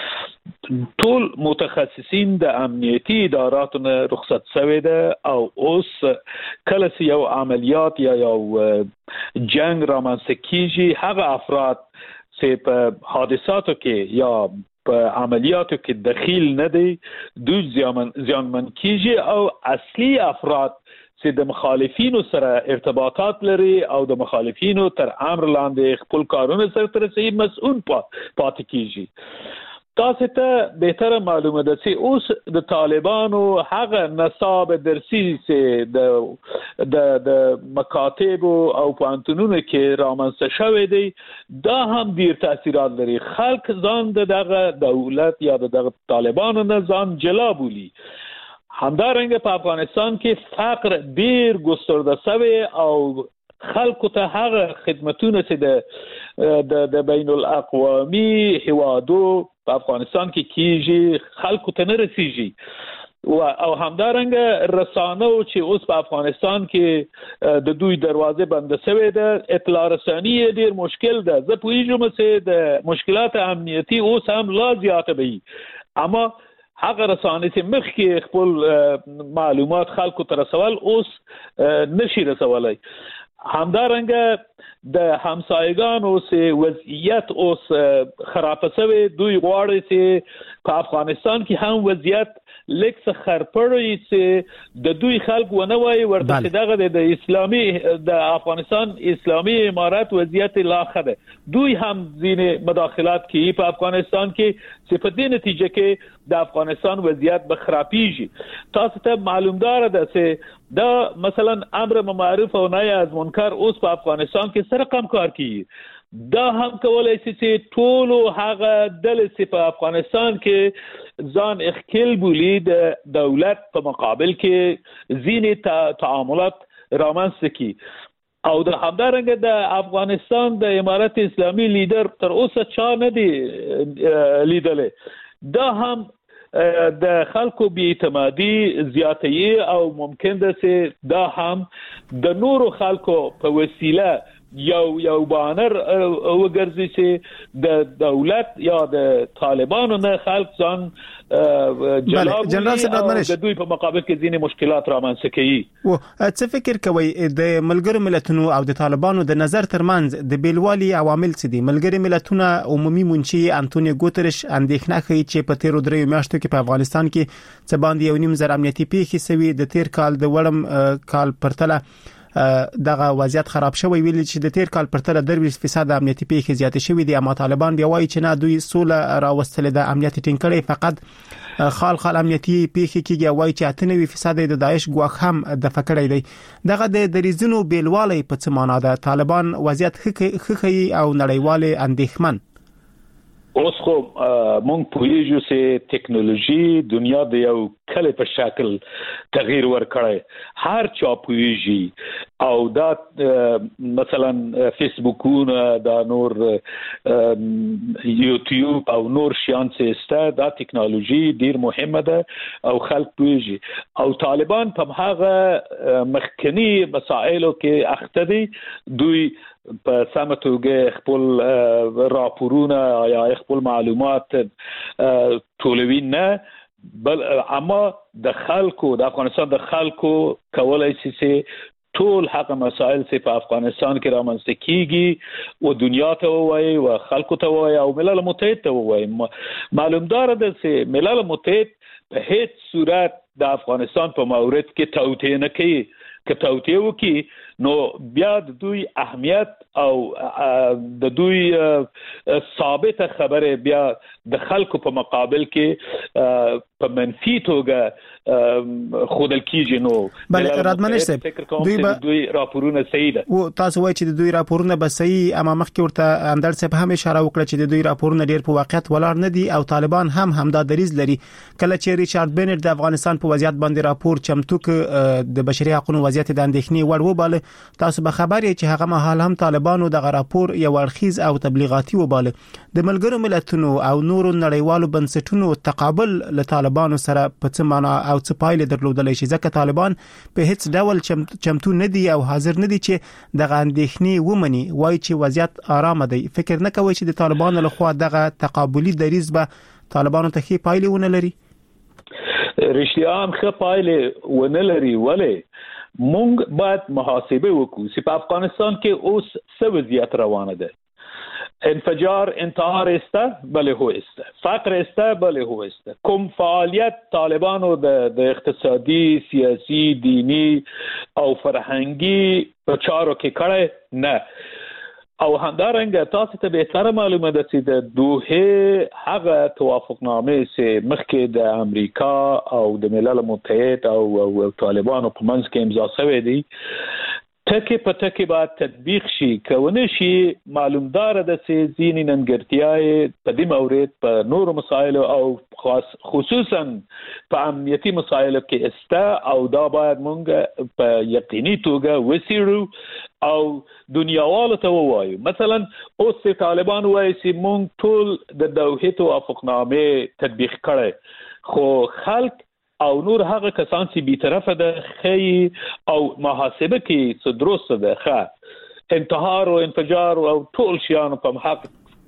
ټول متخصصین د امنیتي اداراتو نه رخصت شوي ده او اوس کله چې یو عملیات یا یو جنگ رامنځته کیږي هغه افراد چې په حادثاتو کې یا په عملیاتو کې دخیل نه دي دوی زیانمن کیږي او اصلي افراد چې د مخالفینو سره ارتباطات لري او د مخالفینو تر امر لاندې خپل کارونه سرته رسوي مسؤل پاتې کیږي. تاسو ته بهتره معلومه ده چې اوس د طالبانو هغه نصاب درسي چې د د د مکاتب او پوهنتونونو کې رامنځته شوی دی دا هم ډیر تاثیرات لري. خلک ځان دغه دولت یا دغه طالبانو نه ځان جلا بولي. همدارنګه په افغانستان کې فقر ډیر ګسترده شوی او خلکو ته هغه خدمتونه چې د د د بین الاقوامي هوادو په افغانستان کې کیږي خلکو ته نه رسیږي او همدارنګه رسانو چې اوس په افغانستان کې د دوی دروازه بنده شوی ده اطلاع رسانی ډیر مشکل ده. زه پوهیږم چې د مشکلات امنیتي اوس هم لا زیاته وي اما هغه رسانې چې مخکې خپل معلومات خلکو ته رسول اوس نشي رسولای. همدارنګه د همسایگانو سه وضعیت اوس خراب شوی دوی غواړي چې په افغانستان کې هم وضعیت لیکس خرپړی چې د دوی خلک ونه وای ورته دغه د اسلامي د افغانستان اسلامي امارات وضعیت لا خده دوی هم ځینې مداخلات کوي په افغانستان کې چې په دې نتیجه کې د افغانستان وضعیت به خرابېږي. تاسو ته معلومدار ده چې دا مثلا امر معروف او نهی از منکر اوس په افغانستان کې سره کم کار کوي. دا هم کولای شي چې ټول هغه دلې چې په افغانستان کې ځان اخکل بولی د دولت په مقابل کې ځینې تعاملات رامنځته کی او د همدارنګه د افغانستان د امارت اسلامي لیدر تر اوسه چا نه دی لیدلې. دا هم د خلکو بی اعتمادي زیاتوي او ممکن ده چې دا هم د نورو خلکو په وسیله یو یو بانر وګرځي چې د دولت یا د طالبانو نه خلک ځان جلال د دوی په مقابل کې ځینې مشکلات رامنځته کوي. او څه فکر کوي د ملګرو ملتونو او د طالبانو د نظر ترمنځ د بیلوالي عوامل څه دي؟ ملګري ملتونه عمومي منشي انټونیو ګوتریش اندېښنه کوي چې په تیر درې میاشتو کې په افغانستان کې څه باندې یو نیم زر امنیتي پیښې سوي د تیر کال د وړم کال پرتله دغه وضعیت خراب شوی ویل چې د تیر کال پرتله درویش فیصد امنیتي پیښې زیات شوې دي اما طالبان بیا وایي چې نه دوی سوله راوستل د امنیتي ټینګړې فقط خال خال امنیتي پیښې کېږي وایي چې اته نوي فیصد د داعش ګواښ هم د فکرې دی. دغه د دریزونو بیلوالی په څه معنا ده؟ طالبان وضعیت خخي او نړیوال اندېښمن اوس خو مونږ پوهیږو چې ټیکنالوژي دنیا د یو کله په شکل تغییر ورکړي هر چا پوهیږي او دا مثلا فیسبوکونه دا نور یوټیوب او نور شیان چې دا ټیکنالوژي ډیر مهمه ده او خلک پوهیږي او طالبان په هغه مخکنی مسایلو کې اخته دي. دوی په سمه توګه خپل راپورونه یا خپل معلومات ټولوي نه بل اما د خلکو د افغانستان د خلکو کولای شي چې ټول هغه مسائل چې په افغانستان کې رامنځته کیږي او دنیا ته وایي او خلکو ته وایي او ملل متحد ته وایي. معلومدار ده چې ملل متحد په هیڅ صورت د افغانستان په مورد کې توطئه نه کوي. که توطئه وکړي نو بیا د دوی اهمیت او د دوی ثابت خبره بیا د خلکو په مقابل کې په منفي توګه خودل کیږي. نو بل رادمنش صاحب دوی به دوی راپورونه صحیح ده او تاسو وایي چې د دوی راپورونه به صحیح اما مخکې ورته اندر صاحب هم اشاره وکړه چې د دوی راپورونه ډیر په واقعیت ولاړ نه دي او طالبان هم همدا دریز لري. کله چې ریچارډ بینټ د افغانستان په وضعیت باندې راپور چمتو ک د بشري حقوقو وضعیت د اندېښنې وړ وباله تاسو به خبر یې چې هغه مهال هم طالبانو د راپور یو اړخیز او تبلیغاتي وباله. د ملګرو ملتونو او نورو نړیوالو بنسټونو تقابل له طالبانو سره په څه معنا او څه پایله درلودلای شي ځکه طالبان په هیڅ ډول چمتو نه دي او حاضر نه دي چې د اندېښنې ومني وایي چې وضعیت آرام دی. فکر نه کوي چې د طالبانو لخوا دغه تقابلي دریز به طالبانو ته ښه پایله ونه لري؟ رښتیا هم ښه پایله ونه لري. ولې مونږ باید محاسبه وکړو چې په افغانستان کې اوس څه وضعیت روانه ده. انفجار انتحار است بله هو است فقر است بله هو است. کوم فعالیت طالبانو د د اقتصادي سیاسي دینی او فرهنګي په چارو کې کړه نه او همدارنګه تاسو ته به تر معلومه ده چې د دوه هغه توافقنامه چې مخکې د امریکا او د ملل متحد او, او طالبانو په منځ کې امضا شوی دی ټکی په ټکی باید تطبیق شي. کونه شي معلومدار ده چې ځینې ننګرتیاي په دې مورید په نورو مسایلو او خاص خصوصا په امنیتي مسایلو کې استا او دا باید مونږ په یقیني توګه وسیړو او دنیاوالو ته ووایو. مثلا اوس طالبان وایي چې مونږ ټول د دوحه توافقنامه تطبیق کړي خو خلک او نور هغه کسان چې بی‌طرفه ده خی او محاسبه کې څه درست ده ښه انتحار او انفجار او ټول شیان په حق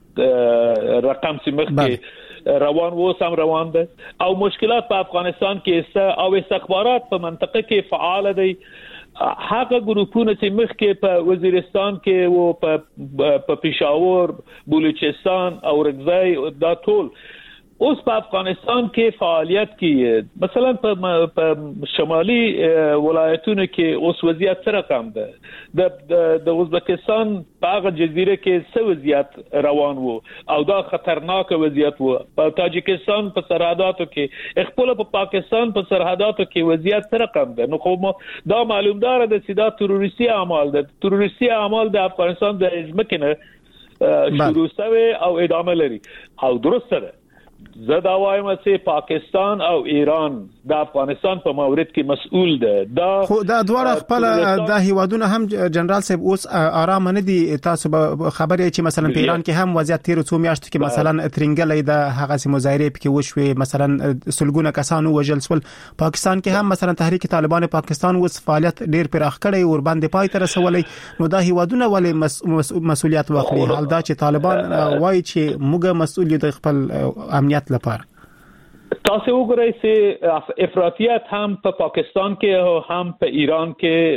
رقم چې مخکې روان و سم روان ده او مشکلات په افغانستان کې است او استخبارات په منطقه کې فعال دي هغه ګروپونه چې مخکې په وزیرستان کې او په پېښور، بلوچستان او اورګزای دا ټول اوس په افغانستان کې فعالیت کوي. مثلا په شمالي ولایتونو کې اوس وضعیت سره کم ده. د د ازبکستان په هغه جزیره کې څه وضعیت روان وو او دا خطرناک وضعیت وو. په تاجکستان په سرحداتو کې، خپل په پاکستان په سرحداتو کې وضعیت سره کم ده. نو خو دا معلومدار ده چې دا تروریستي اعمال ده. تروریستي اعمال د افغانستان د ځمکې نه شروع شوی او ادامه لري او درسته ده. زه دا وایم چې پاکستان او ایران د افغانستان په مورد کې مسؤل ده. دا خو دا دواړه خپل د هیوادونو هم جنرال صاحب اوس آرام نه دي. تاسو خبرې چې مثلا په ایران کې هم وضعیت تیر څو میاشتو کې مثلا ترنګلې د هغه سي مظاهره کې وشوي، مثلا سلګونه کسانو وژل سول. پاکستان کې هم مثلا تحریک طالبان پاکستان اوس فعالیت ډیر پراخ کړي او باندې پای ته رسولې. نو دا هیوادونه ولې مس... مسؤلیت واخلي؟ حال دا چې طالبان وایي چې موږ مسؤل یو د خپل امنیت لپاره. تاسو وګورئ چې افراطیت هم په پاکستان کې او هم په ایران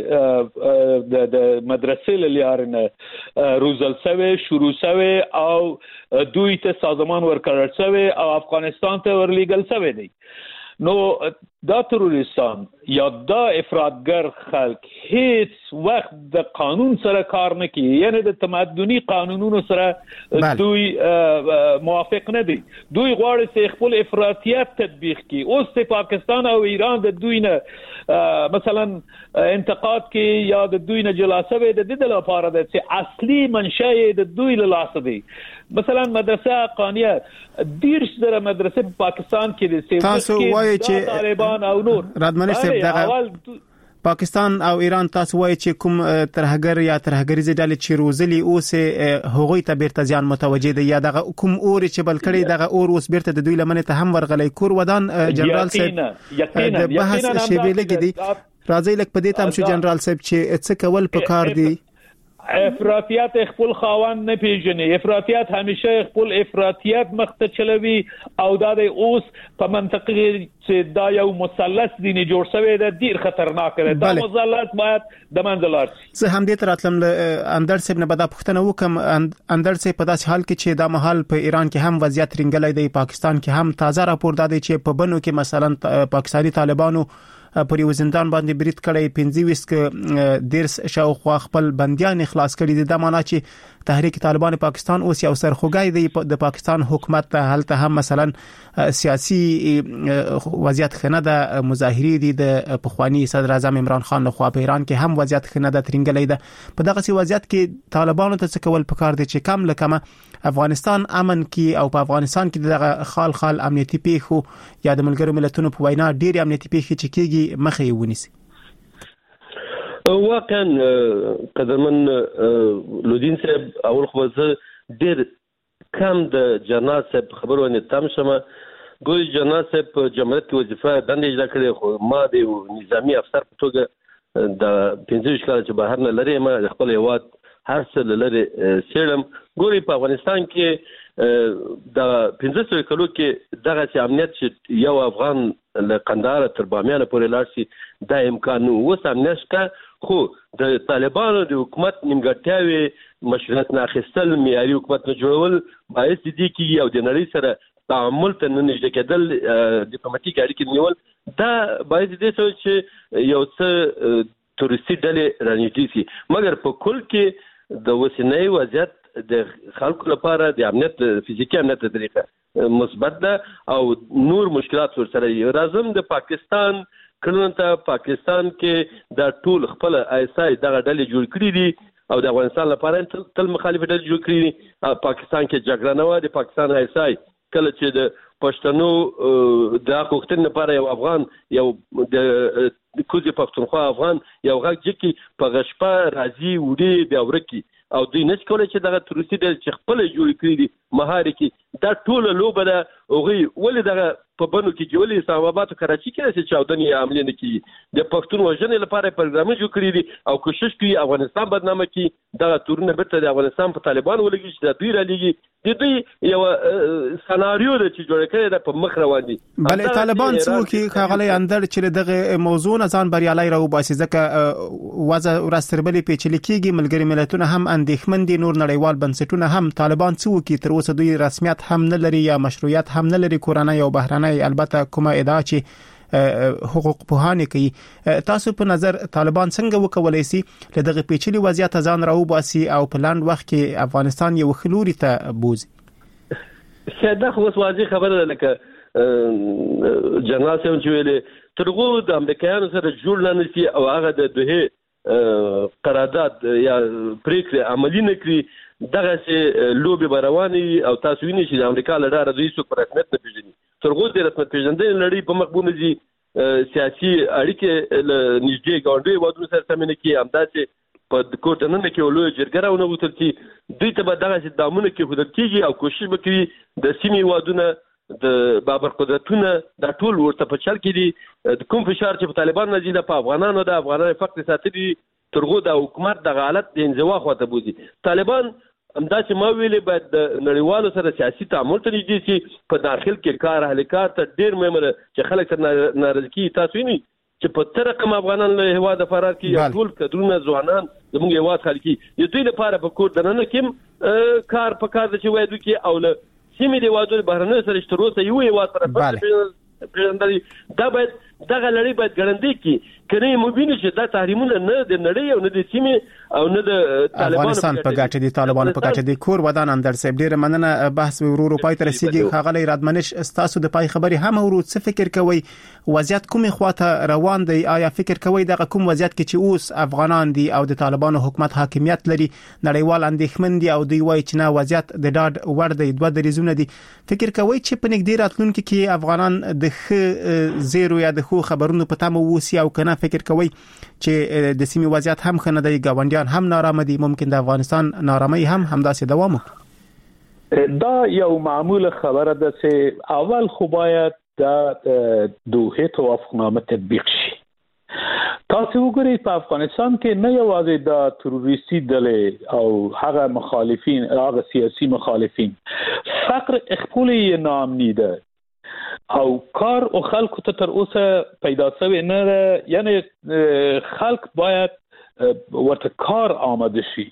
کې د د مدرسې لارې روزل شوی شروع شوی او دوی ته سازمان ورکړل شوی او افغانستان ته ورلیږل شوی دی. نو دا تروریستان یا دا افراطګر خلک هیڅ وخت د قانون سره کار نه کوي، یعنی د تمدني قانونونو سره دوی موافق نه دي. دوی غواړي چې خپل افراطیت تطبیق کړي. اوس د پاکستان او ایران د دوی نه مثلا انتقاد کې یا د دوی نه جلاسه د دې لپاره ده چې اصلي منشأ د دوی له لاسه دی. مثلا مدرسه حقانیه دیرش دره مدرسه په پاکستان کې دي. تاسو وایي چې طالبان او نور رادمنش صاحب دغه پاکستان او ایران تاسو وایي چې کوم ترهګر یا ترهګریزه ډلې چې روزلي اوس هغوی ته بیرته ځان متوجه دي یا دغه کوم اور چې بل کړي دغه اور اوس بیرته د دوی لمنه ته هم ورغلي. کور ودان جنرال صاحب د بحث شیبه لګي دي. راځي لک په دې تام شو جنرال صاحب چې څه کول پکار دي. افراطیت خپل خاوند نه پیژني. افراطیت همیشه خپل افراطیت مخته چلوي او دا د اوس په منطقه چې دا یو مثلث دیني جوړ شوی دی ډیر خطرناک دی. دا مثلث باید د منځ لاړ شي. زه هم دې تراتلم اندر صاحب نه بدا پښتنه وکم. اندر صاحب په داسې حال کې چې دا محل په ایران کې هم وضعیت رنګلې دی، پاکستان کې هم تازه راپور دی چې په بنو کې مثلا پاکستاني طالبانو پر یو زندان باندې برید کړی، پنځه ویشت ک دیرس شاوخوا خپل بنديان خلاص کړي دي. دا معنی چې تحریک طالبان پاکستان اوس یو سرخوږی دی د پاکستان حکومت ته. هلته هم مثلا سیاسي وضعیت خنه د مظاهری دي د پخوانی صدر اعظم عمران خان لخوا. په ایران کې هم وضعیت خنه د ترنګلې ده. په دغه سی وضعیت کې طالبانو ته څه کول پکار دي چې کم لکمه افغانستان امن کې او په افغانستان کې دغه خال خال امنیتي پیښو یا د ملګرو ملتونو په وینا ډېر امنیتي پیښې چې کېږي مخې ونیسي. واقعا قدرمن لودین صاحب اول خو زه ډېر کم د جنرال صاحب خبرونه تم شمه. ګوي جنرال صاحب په جمهوریت کې وظیفه دندې اجرا کړې، خو ما د نظامی افسر په توګه د پنځه کال چې بهر نه لري ما خپل هواد هر څه لري سیرم. ګوري په افغانستان کې د پنځه کلو کې دغه چې امنیت چې یو افغان له قندهار تر بامیان پورې لاړ شي دا امکان نو. اوس امنیت شته، خو د طالبانو د حکومت نیمګړتیاوې مشروعیت نه اخیستل، معیاري حکومت نه جوړول باعث دي چې یو د نړۍ سره تعامل ته نه نږدې کېدل، ډیپلوماټیک اړیکې نیول، دا باعث دي چې یو څه تورستي ډلې رانیږدي شي. مګر په کل کې د اوسنۍ وضعیت د خلکو لپاره د امنیت فزیکي امنیت طریقه مثبت ده او نور مشکلات ورسره یې. راځم د پاکستان کړنو ته. پاکستان کې د ټول خپل ایسای دغه ډلې جوړ کړې دي او د افغانستان لپاره تل مخالف ډلې جوړ کړې دي. پاکستان کې جګړه نه و. د پاکستان ایسای کله چې د پښتنو د حقوقتن لپاره یو افغان یو د کوزي پښتونخوا افغان یو غږ چې په غشپه راځي وړي بیا ورکی او دوی نش کولای چې دغه تروریستي ډلې چې خپل جوړ کړی دي مهاري کې دا ټول لوبه ده. اوغي ولې دغه په بنو کې جوړي اسلام آباد او کراچي کې چې چاودنې عملي نه کی د پښتون وژنې لپاره پروګرام جوړ کړی دي او کوشش کوي افغانستان بدنامه کی. دغه تورونه برته د افغانستان په طالبان ولګي چې د دوی را لګي د دوی یو سناریو د چې جوړ کړی دا په مخ روان دي. بلې طالبان څو کې خاغلی اندر چې دغه موضوع نه ځان بریالي راو باسي ځکه وضع ورستربلې پیچلې کیږي. ملګری ملتونه هم اندېښمن دي، نور نړیوال بنسټونه هم. طالبان څو کې تر اوسه دوی رسمیت هم نه لري یا مشروعیت هم نه لري، کورنۍ او بهرنۍ البته کومه ادعا چې حقوق پوهانه کوي. تاسو په نظر طالبان څنګه وکولای شي له دغه پیچلي وضعیت ځان راو باسي او په لاند وخت کې افغانستان یو خلوري ته بوزي؟ شاید خو واضح خبره ده لکه جنرال سم چې ویلي ترغو د امریکایانو سره جوړ نه نشي او هغه د دوه قرارداد یا پریکړه عملی نه کړی، دغه چې لوبي برواني او تاسو وینئ چې د امریکا لاره دوی څوک په رسمیت نه پیژني. ترغو د رسمیت پیژندنې لړۍ په مخبونه دي سیاسي اړیکې له نږدې ګاونډي وادونو سره سمینه کې همداسې په کوټه نن کې ولوي جرګه راونه وتل چې دوی ته به دغه دامونه کې خودت کیږي او کوشش وکړي د سیمې وادونه د بابر قدرتونه د ټول ورته په چل کې دي. د کوم فشار چې په طالبان نزيده په افغانانو د افغانانو فقط ساتي ترغو د حکومت د غالت د انزوا خواته بوزي. طالبان همدا چې ما ویلې باید د نړیوالو سره سیاسي تعامل ته نږدې شي، په داخل کې کار اهلکار ته ډېر مهمه ده چې خلک سره ناراضي کیږي. تاسو وینئ چې په تر رقم افغانان له هیواده فرار کیږي، ټول کډرونه ځوانان زموږ هیواد خلک د دوی لپاره په کور دننه کې کار په کار د چې وایي دوی کې او له سیمې د هیوادونو بهرنیو سره اشتراک یو هیواد سره پیژندل. دا باید دغه لړۍ باید ګړندۍ کړي، کنه مبینه چې دا تحریمونه نه د نړۍ او نه د سیمې او نه د طالبانو افغانستان په ګټه دي طالبانو په ګټه دي. کور ودان اندر صاحب ډیره مننه. بحث ورورو پای ته رسیدي. خاغلی رادمنش تاسو د پای خبري هم ورو څه فکر کوي وضعیت کومه خواته روان دی؟ آیا فکر کوي دغه کوم وضعیت کې چې اوس افغانان دي او د طالبانو حکومت حاکمیت لري نړیوال اندېښمن دي او دوی وایي چې نه وضعیت د ډاډ ور دی، دوه دریزونه دي، فکر کوي چې په نږدې راتلونکي کې افغانان د خ زیرو یا د خو خبرونو په تمه ووسی او کنه فکر کوي چې د سیمې وضعیت هم خنه دی، ګاونډیان هم نارامه دي، ممکن د افغانستان نارامي هم همداسې دوام وکړي؟ دا یو معمول خبره ده چې اول خو باید د دوحه توافقنامه تطبیق شي. تاسو وګورئ په افغانستان کې نه یوازې د تروریستي ډلې او هغه مخالفین، هغه سیاسي مخالفین، فقر خپل یې نامنی ده او کار او خلکو ته تر اوسه پیدا شوی نه، یعنی خلک باید ورته کار آماده شي.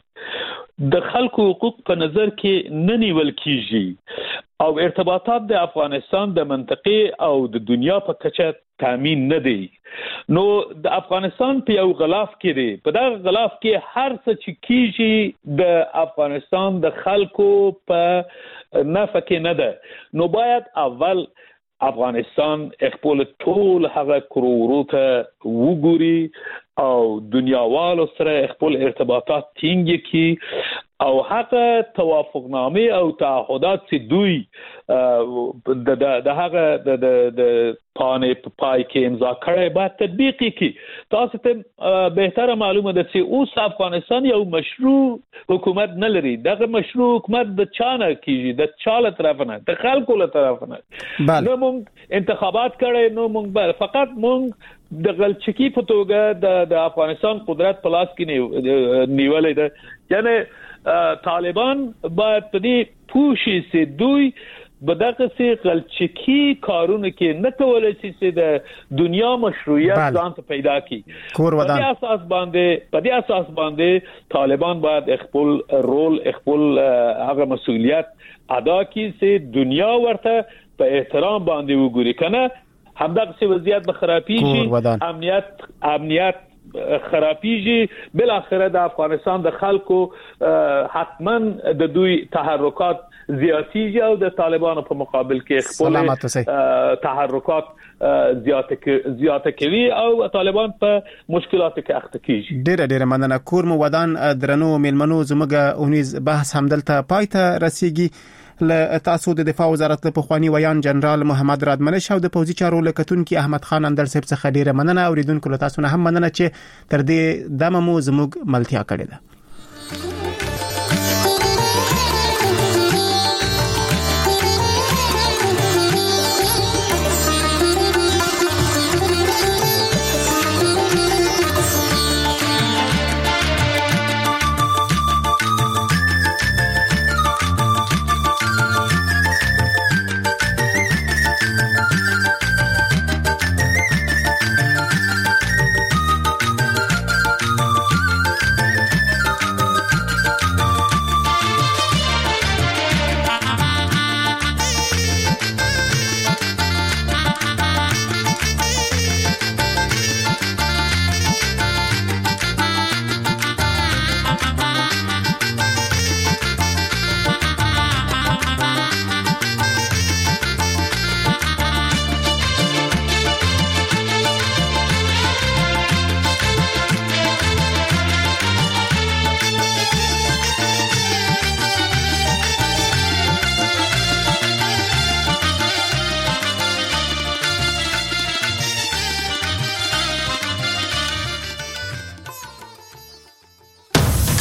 د خلکو حقوق په نظر کې نه نیول کیږي او ارتباطات د افغانستان د منطقه او د دنیا په کچه تامین نه دی. نو د افغانستان په یو غلاف کې دی، په دغه غلاف کې هر څه چې کیږي د افغانستان د خلکو په نفع کې نه ده. نو باید اول افغانستان خپل ټول هغه کرورو ته وګوري او دنیاوالو سره خپل ارتباطات ټینګ کړي او هغه توافقنامه او تعهدات چې دوی د د هغه د د پانې په پای کې امضا کړي باید تطبیق کړي. تاسو ته بهتره معلومه ده چې اوس افغانستان یو مشروع حکومت نه لري. دغه مشروع حکومت د چانه کیږي، د چاله طرف نه، د خلکو له طرف نه. نو موږ انتخابات کړي، نو موږ فقط موږ د غلچکی په توګه د د افغانستان قدرت په لاس کې نیولې ده. یعنی طالبان باید په دې پوښي چې دوی به دغه سي غلچکی کارونه کې نه کولای شي چې د دنیا مشروعیت ځان ته پیدا کړي. په دې اساس باندې په دې اساس باندې طالبان باید خپل رول، خپل هغه مسؤلیت ادا کړي چې دنیا ورته په احترام باندې وګوري. کنه همدغه سي وضعیت به خرابېږي، امنیت امنیت خرابېږي، بل اخره د افغانستان د خلکو حتما د دوی تحرکات زیاتېږي او د طالبانو په مقابل کې خپل تحرکات زیاته زیاته کوي او طالبان په مشکلاتو کې اخته کیږي. ډېر ډېر مننه. کور مو ودان درنو میلمنو، زموږ اونیز بحث همدلته پای ته رسیږي. ل تاسو د دفاع وزارت په خواني ویان جنرال محمد رادمنش او د پوزي چارو لکتونکو احمد خان اندر صاحب څخه ډیره مننه. اوریدونکو له تاسو نه هم مننه چې تر دې دمه مو زموږ ملتیا کړې ده.